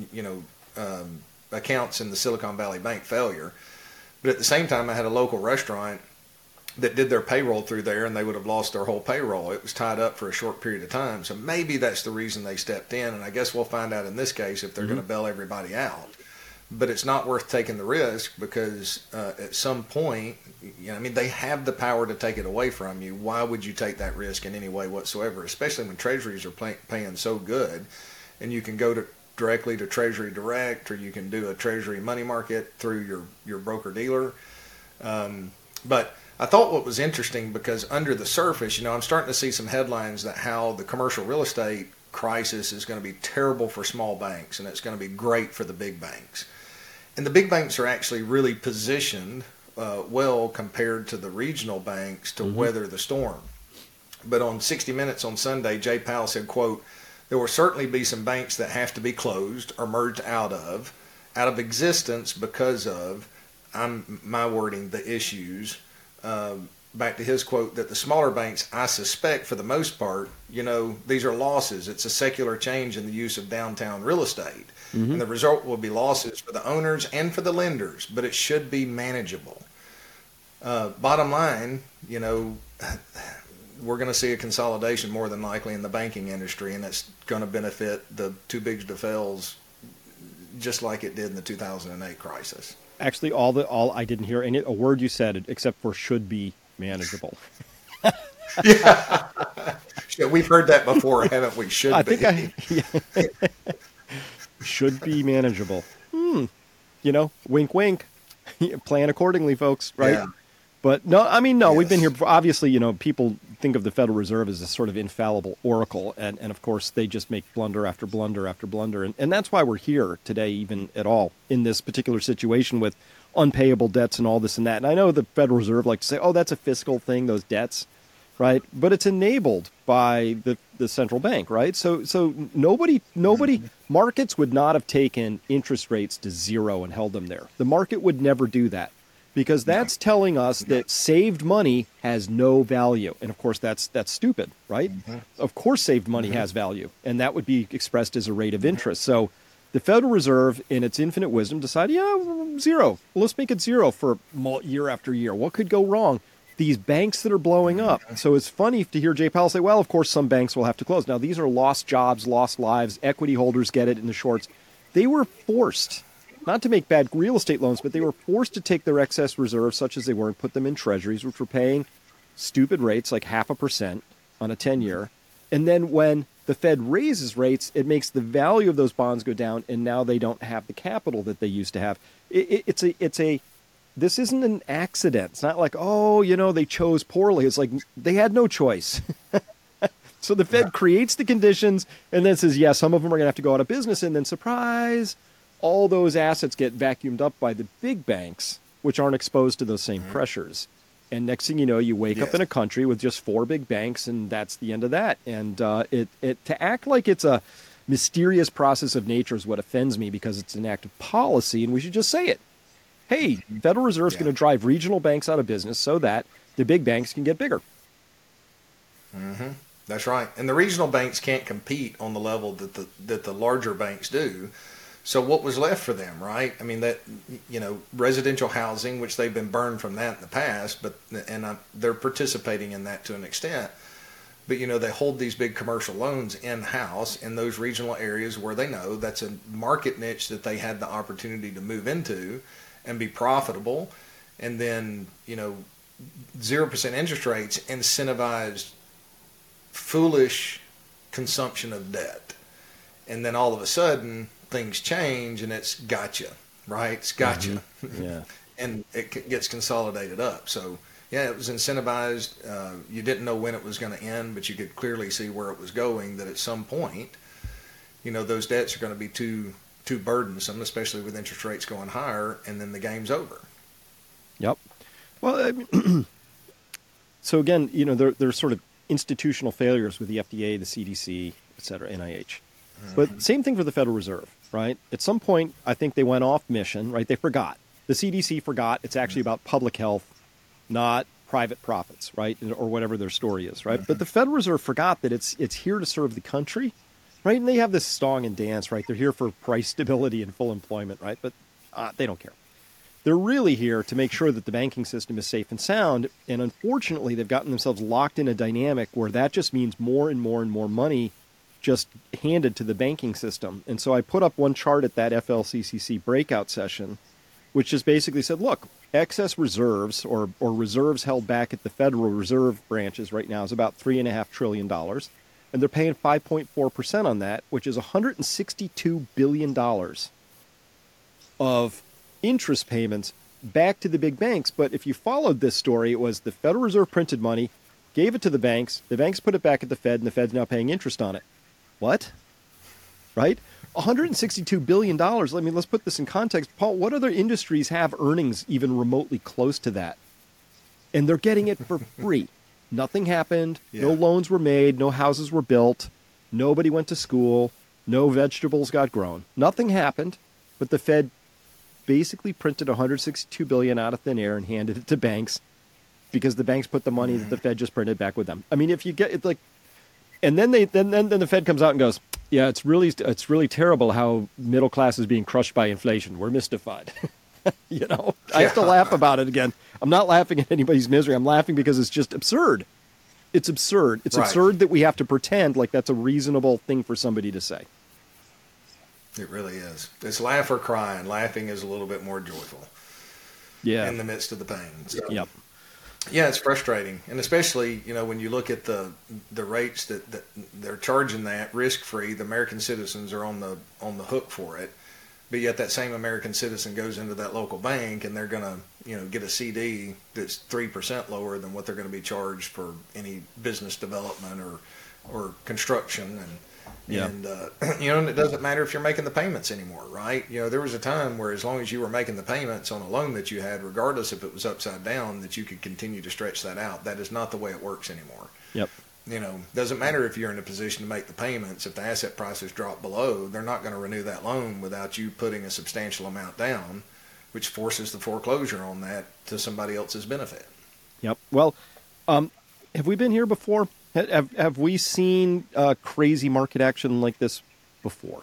accounts in the Silicon Valley Bank failure. But at the same time, I had a local restaurant that did their payroll through there, and they would have lost their whole payroll. It was tied up for a short period of time. So maybe that's the reason they stepped in, and I guess we'll find out in this case if they're going to bail everybody out. But it's not worth taking the risk because at some point, they have the power to take it away from you. Why would you take that risk in any way whatsoever, especially when treasuries are paying so good, and you can go directly to Treasury Direct, or you can do a Treasury money market through your broker-dealer. But I thought what was interesting, because under the surface, I'm starting to see some headlines that how the commercial real estate crisis is going to be terrible for small banks, and it's going to be great for the big banks. And the big banks are actually really positioned well compared to the regional banks to weather the storm. But on 60 Minutes on Sunday, Jay Powell said, quote, "There will certainly be some banks that have to be closed or merged out of existence because of," my wording, "the issues." Back to his quote, that the smaller banks, I suspect for the most part, these are losses. It's a secular change in the use of downtown real estate. And the result will be losses for the owners and for the lenders, but it should be manageable. Bottom line, we're going to see a consolidation more than likely in the banking industry, and it's going to benefit the too big to fails just like it did in the 2008 crisis. Actually, I didn't hear a word you said except for should be manageable. Yeah, we've heard that before, haven't we? Should be manageable. Wink, wink. Plan accordingly, folks. Right? Yeah. But no, yes. We've been here before. Obviously, people think of the Federal Reserve as a sort of infallible oracle, and of course they just make blunder after blunder after blunder, and that's why we're here today, even at all, in this particular situation with unpayable debts and all this and that. And I know the Federal Reserve likes to say, that's a fiscal thing, those debts, right? But it's enabled by the central bank, right? So nobody, markets would not have taken interest rates to zero and held them there. The market would never do that, because that's telling us that saved money has no value. And of course, that's stupid, right? Of course, saved money has value, and that would be expressed as a rate of interest. So the Federal Reserve, in its infinite wisdom, decided, zero. Well, let's make it zero for year after year. What could go wrong? These banks that are blowing up. So it's funny to hear Jay Powell say, well, of course, some banks will have to close. Now, these are lost jobs, lost lives. Equity holders get it in the shorts. They were forced, not to make bad real estate loans, but they were forced to take their excess reserves, such as they were, and put them in treasuries, which were paying stupid rates, like 0.5% on a 10-year. And then when the Fed raises rates, it makes the value of those bonds go down, and now they don't have the capital that they used to have. This isn't an accident. It's not like, they chose poorly. It's like they had no choice. So the Fed creates the conditions and then says, some of them are going to have to go out of business. And then, surprise, all those assets get vacuumed up by the big banks, which aren't exposed to those same pressures. And next thing you know, you wake up in a country with just 4 big banks, and that's the end of that. And to act like it's a mysterious process of nature is what offends me, because it's an act of policy, and we should just say it. Hey, Federal Reserve's going to drive regional banks out of business so that the big banks can get bigger. That's right. And the regional banks can't compete on the level that the larger banks do. So what was left for them, right? Residential housing, which they've been burned from that in the past, they're participating in that to an extent. But, they hold these big commercial loans in-house in those regional areas where they know that's a market niche that they had the opportunity to move into and be profitable. And then, 0% interest rates incentivized foolish consumption of debt. And then all of a sudden, things change and it's gotcha, right? It's gotcha. Mm-hmm. Yeah. And it gets consolidated up. So, yeah, it was incentivized. You didn't know when it was going to end, but you could clearly see where it was going, that at some point, those debts are going to be too burdensome, especially with interest rates going higher, and then the game's over. Yep. Well, so again, there's sort of institutional failures with the FDA, the CDC, et cetera, NIH. Mm-hmm. But same thing for the Federal Reserve, right? At some point, I think they went off mission, right? They forgot. The CDC forgot it's actually about public health, not private profits, right? Or whatever their story is, right? Mm-hmm. But the Federal Reserve forgot that it's here to serve the country, right? And they have this song and dance, right? They're here for price stability and full employment, right? But they don't care. They're really here to make sure that the banking system is safe and sound. And unfortunately, they've gotten themselves locked in a dynamic where that just means more and more and more money just handed to the banking system. And so I put up one chart at that FLCCC breakout session, which just basically said, look, excess reserves or reserves held back at the Federal Reserve branches right now is about $3.5 trillion. And they're paying 5.4% on that, which is $162 billion of interest payments back to the big banks. But if you followed this story, it was the Federal Reserve printed money, gave it to the banks put it back at the Fed, and the Fed's now paying interest on it. What? Right? $162 billion. I mean, let's put this in context. Paul, what other industries have earnings even remotely close to that? And they're getting it for free. Nothing happened. Yeah. No loans were made. No houses were built. Nobody went to school. No vegetables got grown. Nothing happened. But the Fed basically printed $162 billion out of thin air and handed it to banks because the banks put the money that the Fed just printed back with them. I mean, if you get it, like, and then then the Fed comes out and goes, yeah, it's really terrible how middle class is being crushed by inflation. We're mystified. I have to laugh about it again. I'm not laughing at anybody's misery. I'm laughing because it's just absurd. It's absurd. It's absurd that we have to pretend like that's a reasonable thing for somebody to say. It really is. It's laugh or cry, and laughing is a little bit more joyful. Yeah. In the midst of the pain. So, yep. Yeah, it's frustrating, and especially when you look at the rates that they're charging that risk free, the American citizens are on the hook for it. But yet that same American citizen goes into that local bank and they're going to get a CD that's 3% lower than what they're going to be charged for any business development or construction and it doesn't matter if you're making the payments anymore, right? There was a time where as long as you were making the payments on a loan that you had, regardless if it was upside down, that you could continue to stretch that out. That is not the way it works anymore. Yep. Doesn't matter if you're in a position to make the payments. If the asset prices drop below, they're not going to renew that loan without you putting a substantial amount down, which forces the foreclosure on that to somebody else's benefit. Yep. Well, have we been here before? Have we seen crazy market action like this before?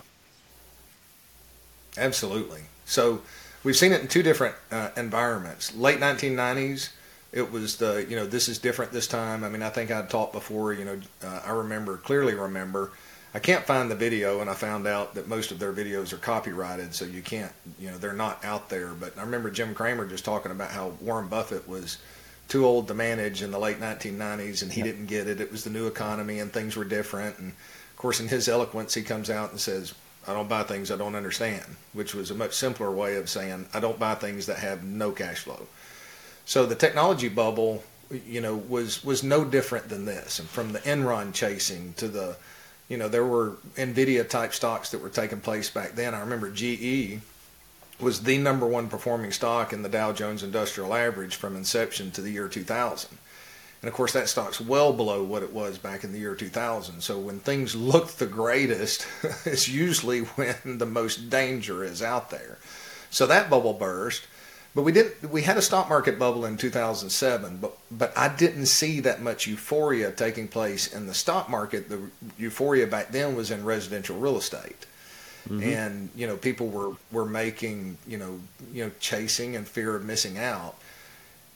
Absolutely. So we've seen it in two different environments. Late 1990s, it was this is different this time. I mean, I think I'd talked before, I clearly remember. I can't find the video, and I found out that most of their videos are copyrighted, so you can't, they're not out there. But I remember Jim Cramer just talking about how Warren Buffett was too old to manage in the late 1990s, and he didn't get it. It was the new economy, and things were different. And, of course, in his eloquence, he comes out and says, I don't buy things I don't understand, which was a much simpler way of saying I don't buy things that have no cash flow. So the technology bubble, was no different than this. And from the Enron chasing to the, there were NVIDIA-type stocks that were taking place back then. I remember GE was the number one performing stock in the Dow Jones Industrial Average from inception to the year 2000. And, of course, that stock's well below what it was back in the year 2000. So when things look the greatest, it's usually when the most danger is out there. So that bubble burst. But we had a stock market bubble in 2007, but I didn't see that much euphoria taking place in the stock market. The euphoria back then was in residential real estate. Mm-hmm. And, people were making, chasing and fear of missing out.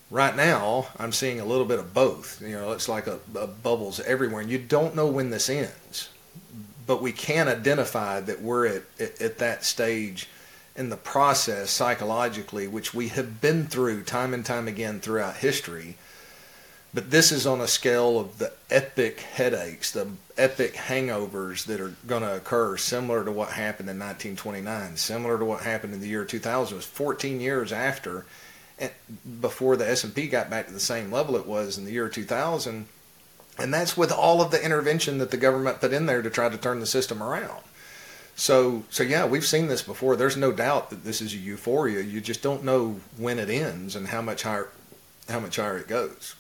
Right now, I'm seeing a little bit of both. It's like a bubbles everywhere, and you don't know when this ends. But we can identify that we're at that stage in the process psychologically, which we have been through time and time again throughout history. But this is on a scale of the epic headaches, the epic hangovers that are going to occur, similar to what happened in 1929, similar to what happened in the year 2000. It was 14 years after, before the S&P got back to the same level it was in the year 2000. And that's with all of the intervention that the government put in there to try to turn the system around. So yeah, we've seen this before. There's no doubt that this is a euphoria. You just don't know when it ends and how much higher it goes.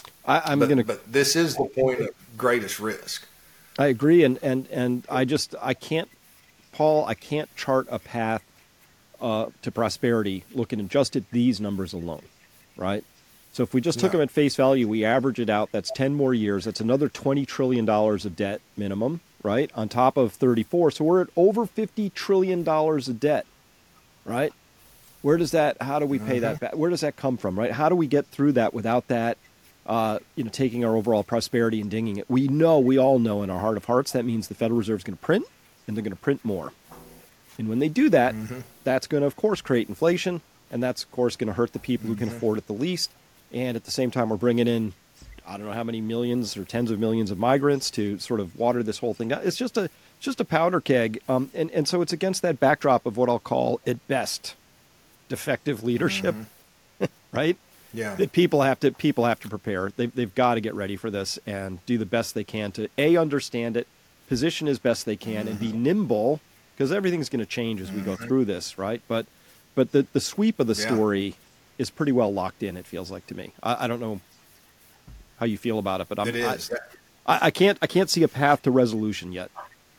But this is the point of greatest risk. I agree, and I can't, Paul, I can't chart a path to prosperity looking just at these numbers alone, right? So if we just took them at face value, we average it out, that's 10 more years. That's another $20 trillion of debt minimum, right? On top of 34. So we're at over $50 trillion of debt, right? How do we pay that back? Where does that come from, right? How do we get through that without that, taking our overall prosperity and dinging it? We all know in our heart of hearts, that means the Federal Reserve is going to print, and they're going to print more. And when they do that, that's going to, of course, create inflation, and that's, of course, going to hurt the people who can afford it the least. And at the same time, we're bringing in, I don't know how many millions or tens of millions of migrants to sort of water this whole thing down. It's just a powder keg. And so it's against that backdrop of what I'll call, at best, defective leadership, right? Yeah. That people have to prepare. They've got to get ready for this and do the best they can to, understand it, position as best they can, and be nimble, because everything's going to change as we go through this, right? But the sweep of the story is pretty well locked in, it feels like to me. I don't know how you feel about it, but it is. I can't see a path to resolution yet.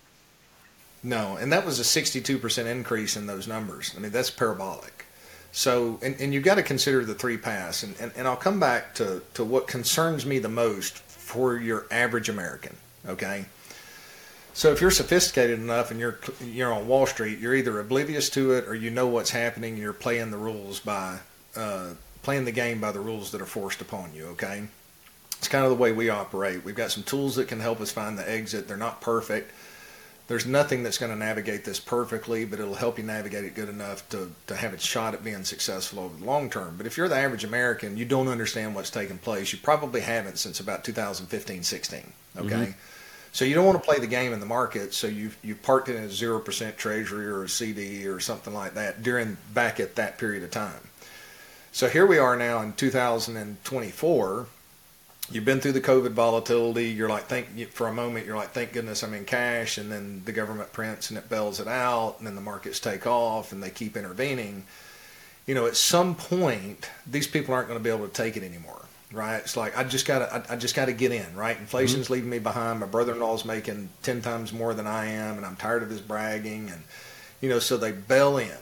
No, and that was a 62% increase in those numbers. I mean, that's parabolic. So, and you've got to consider the three paths, and I'll come back to what concerns me the most for your average American, okay? So if you're sophisticated enough and you're on Wall Street, you're either oblivious to it or you know what's happening and you're playing the rules playing the game by the rules that are forced upon you, okay? It's kind of the way we operate. We've got some tools that can help us find the exit. They're not perfect. There's nothing that's going to navigate this perfectly, but it'll help you navigate it good enough to have a shot at being successful over the long term. But if you're the average American, you don't understand what's taking place. You probably haven't since about 2015-16, okay? So you don't want to play the game in the market, so you've parked it in a 0% treasury or a CD or something like that back at that period of time. So here we are now in 2024. You've been through the COVID volatility. You're like, for a moment, you're like, thank goodness I'm in cash. And then the government prints and it bails it out. And then the markets take off and they keep intervening. At some point, these people aren't going to be able to take it anymore, right? It's like, I just got to get in, right? Inflation's leaving me behind. My brother-in-law's making 10 times more than I am. And I'm tired of his bragging. And, so they bail in,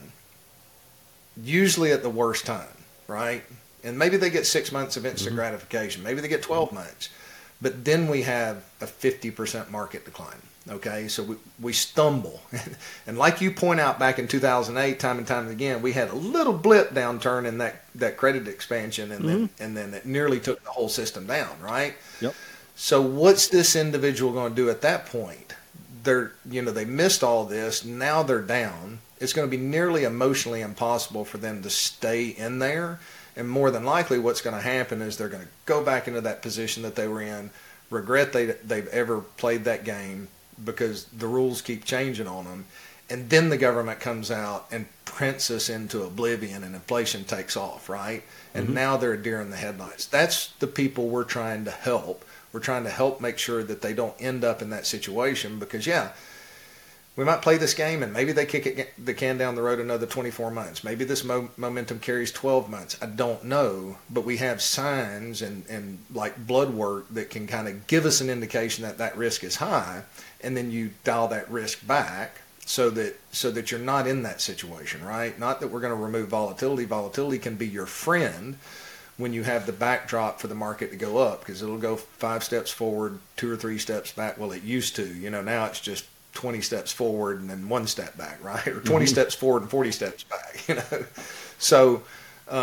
usually at the worst time, right? And maybe they get 6 months of instant gratification. Maybe they get 12 months. But then we have a 50% market decline. Okay, so we stumble. And like you point out back in 2008, time and time again, we had a little blip downturn in that credit expansion, and then it nearly took the whole system down, right? Yep. So what's this individual going to do at that point? They missed all this. Now they're down. It's going to be nearly emotionally impossible for them to stay in there. And more than likely what's going to happen is they're going to go back into that position that they were in, regret they've ever played that game because the rules keep changing on them. And then the government comes out and prints us into oblivion and inflation takes off, right? And now they're a deer in the headlights. That's the people we're trying to help. We're trying to help make sure that they don't end up in that situation because, we might play this game and maybe they kick the can down the road another 24 months. Maybe this momentum carries 12 months. I don't know. But we have signs and like blood work that can kind of give us an indication that risk is high. And then you dial that risk back so that you're not in that situation, right? Not that we're going to remove volatility. Volatility can be your friend when you have the backdrop for the market to go up because it'll go 5 steps forward, 2 or 3 steps back. Well, it used to. Now it's just 20 steps forward and then 1 step back, right? Or 20 steps forward and 40 steps back, So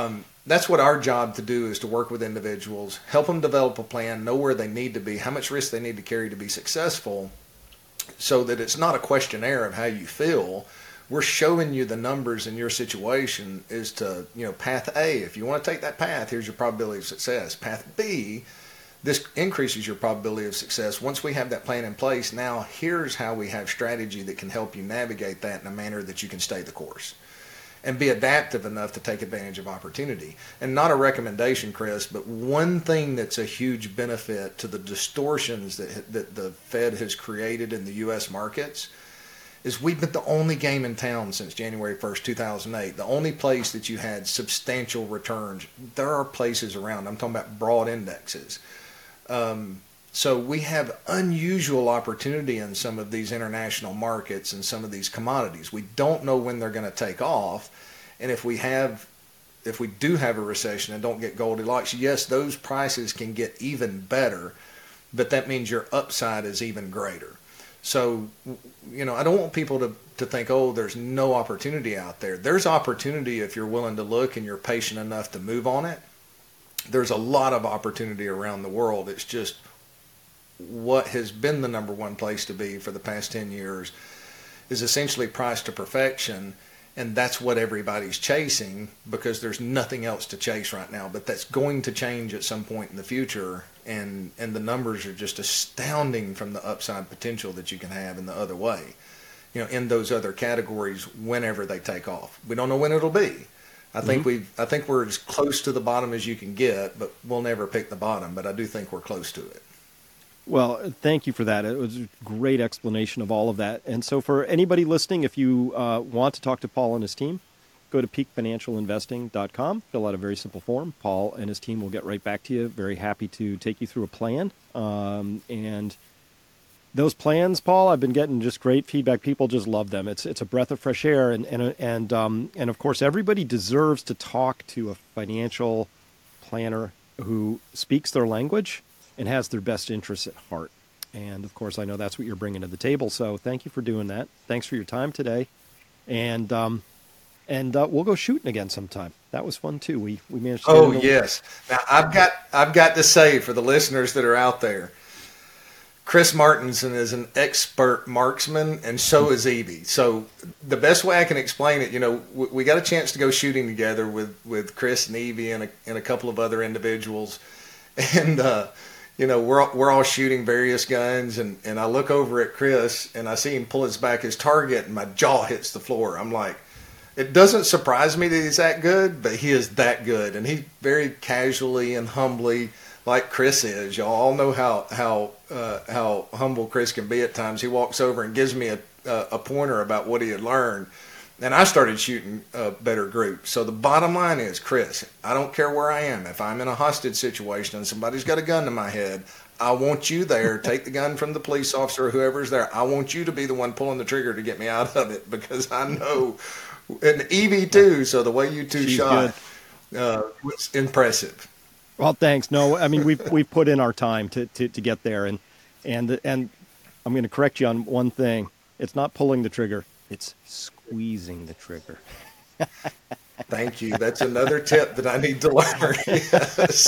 that's what our job to do is to work with individuals, help them develop a plan, know where they need to be, how much risk they need to carry to be successful, so that it's not a questionnaire of how you feel. We're showing you the numbers in your situation is to, path A, if you want to take that path, here's your probability of success. Path B, this increases your probability of success. Once we have that plan in place, now here's how we have strategy that can help you navigate that in a manner that you can stay the course and be adaptive enough to take advantage of opportunity. And not a recommendation, Chris, but one thing that's a huge benefit to the distortions that the Fed has created in the U.S. markets is we've been the only game in town since January 1st, 2008. The only place that you had substantial returns. There are places around. I'm talking about broad indexes. So we have unusual opportunity in some of these international markets and some of these commodities. We don't know when they're going to take off. And if we do have a recession and don't get Goldilocks, yes, those prices can get even better, but that means your upside is even greater. So, I don't want people to think, oh, there's no opportunity out there. There's opportunity if you're willing to look and you're patient enough to move on it. There's a lot of opportunity around the world. It's just what has been the number one place to be for the past 10 years is essentially priced to perfection. And that's what everybody's chasing because there's nothing else to chase right now. But that's going to change at some point in the future. And the numbers are just astounding from the upside potential that you can have in the other way, in those other categories whenever they take off. We don't know when it'll be. I think we're as close to the bottom as you can get, but we'll never pick the bottom. But I do think we're close to it. Well, thank you for that. It was a great explanation of all of that. And so for anybody listening, if you want to talk to Paul and his team, go to peakfinancialinvesting.com, fill out a very simple form. Paul and his team will get right back to you. Very happy to take you through a plan. And those plans, Paul, I've been getting just great feedback. People just love them. It's a breath of fresh air. And of course, everybody deserves to talk to a financial planner who speaks their language and has their best interests at heart. And of course, I know that's what you're bringing to the table. So thank you for doing that. Thanks for your time today. And we'll go shooting again sometime. That was fun too. We managed to. Oh yes. Now I've got to say for the listeners that are out there, Chris Martinson is an expert marksman, and so is Evie. So the best way I can explain it, we got a chance to go shooting together with Chris and Evie and a couple of other individuals, and we're all shooting various guns, and I look over at Chris and I see him pull his target, and my jaw hits the floor. I'm like, it doesn't surprise me that he's that good, but he is that good, and he very casually and humbly, like Chris is. Y'all all know how humble Chris can be at times. He walks over and gives me a pointer about what he had learned, and I started shooting a better group. So the bottom line is, Chris, I don't care where I am. If I'm in a hostage situation and somebody's got a gun to my head, I want you there. Take the gun from the police officer or whoever's there. I want you to be the one pulling the trigger to get me out of it, because I know, and Evie too. So the way you two shot was impressive. Well, thanks. No, I mean we've put in our time to get there, and I'm going to correct you on one thing. It's not pulling the trigger; it's squeezing the trigger. Thank you. That's another tip that I need to learn. Yes.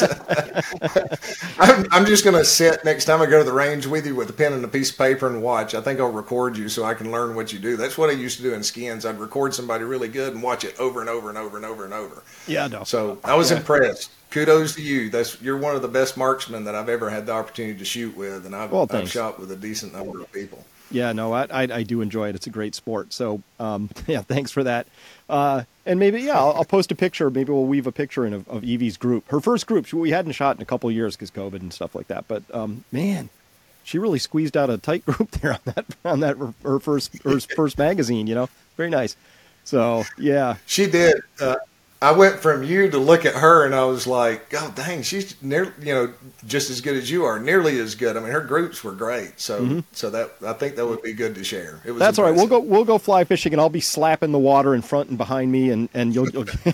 I'm just going to sit next time I go to the range with you with a pen and a piece of paper and watch. I think I'll record you so I can learn what you do. That's what I used to do in skins. I'd record somebody really good and watch it over and over and over and over and over. Yeah, no. So I was impressed. Kudos to you. You're one of the best marksmen that I've ever had the opportunity to shoot with, and I've shot with a decent number of people. Yeah, no, I do enjoy it. It's a great sport. So, yeah, thanks for that. And maybe, I'll post a picture. Maybe we'll weave a picture in of Evie's group. Her first group, we hadn't shot in a couple of years because COVID and stuff like that. But, man, she really squeezed out a tight group there on that her first magazine, Very nice. So, yeah. She did. I went from you to look at her, and I was like, "Oh, dang, she's just as good as you are, nearly as good." I mean, her groups were great, so that I think that would be good to share. It was That's impressive. All right. We'll go fly fishing, and I'll be slapping the water in front and behind me, and you'll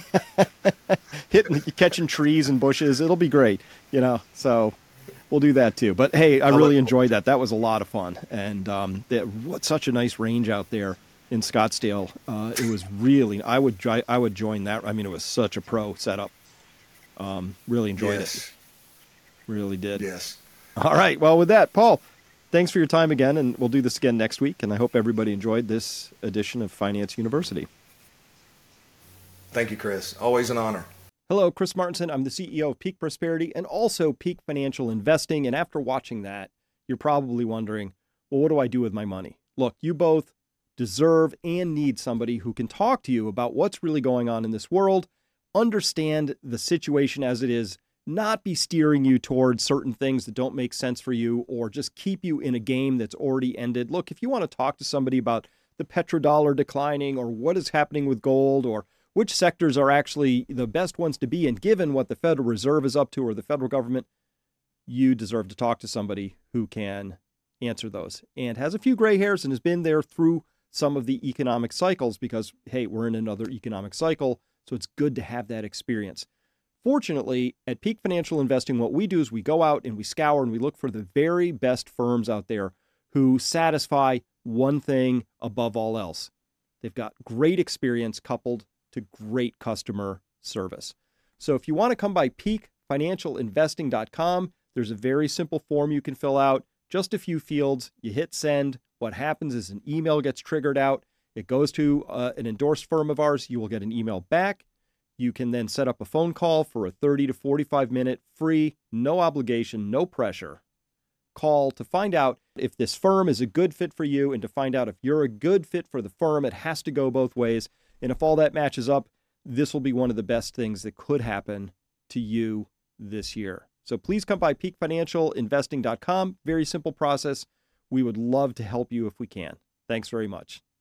catching trees and bushes. It'll be great, So we'll do that too. But hey, I really enjoyed that. That was a lot of fun, and such a nice range out there in Scottsdale. It was really, I would join that. I mean, it was such a pro setup. Really enjoyed Yes. it. Really did. Yes. All right. Well, with that, Paul, thanks for your time again, and we'll do this again next week. And I hope everybody enjoyed this edition of Finance University. Thank you, Chris. Always an honor. Hello, Chris Martenson. I'm the CEO of Peak Prosperity and also Peak Financial Investing. And after watching that, you're probably wondering, well, what do I do with my money? Look, you both deserve and need somebody who can talk to you about what's really going on in this world, understand the situation as it is, not be steering you towards certain things that don't make sense for you, or just keep you in a game that's already ended. Look, if you want to talk to somebody about the petrodollar declining, or what is happening with gold, or which sectors are actually the best ones to be in, given what the Federal Reserve is up to or the federal government, you deserve to talk to somebody who can answer those and has a few gray hairs and has been there through some of the economic cycles because, hey, we're in another economic cycle, so it's good to have that experience. Fortunately, at Peak Financial Investing, what we do is we go out and we scour and we look for the very best firms out there who satisfy one thing above all else. They've got great experience coupled to great customer service. So if you want to come by peakfinancialinvesting.com, there's a very simple form you can fill out, just a few fields. You hit send. What happens is an email gets triggered out. It goes to an endorsed firm of ours. You will get an email back. You can then set up a phone call for a 30 to 45 minute free, no obligation, no pressure call to find out if this firm is a good fit for you and to find out if you're a good fit for the firm. It has to go both ways. And if all that matches up, this will be one of the best things that could happen to you this year. So please come by peakfinancialinvesting.com. Very simple process. We would love to help you if we can. Thanks very much.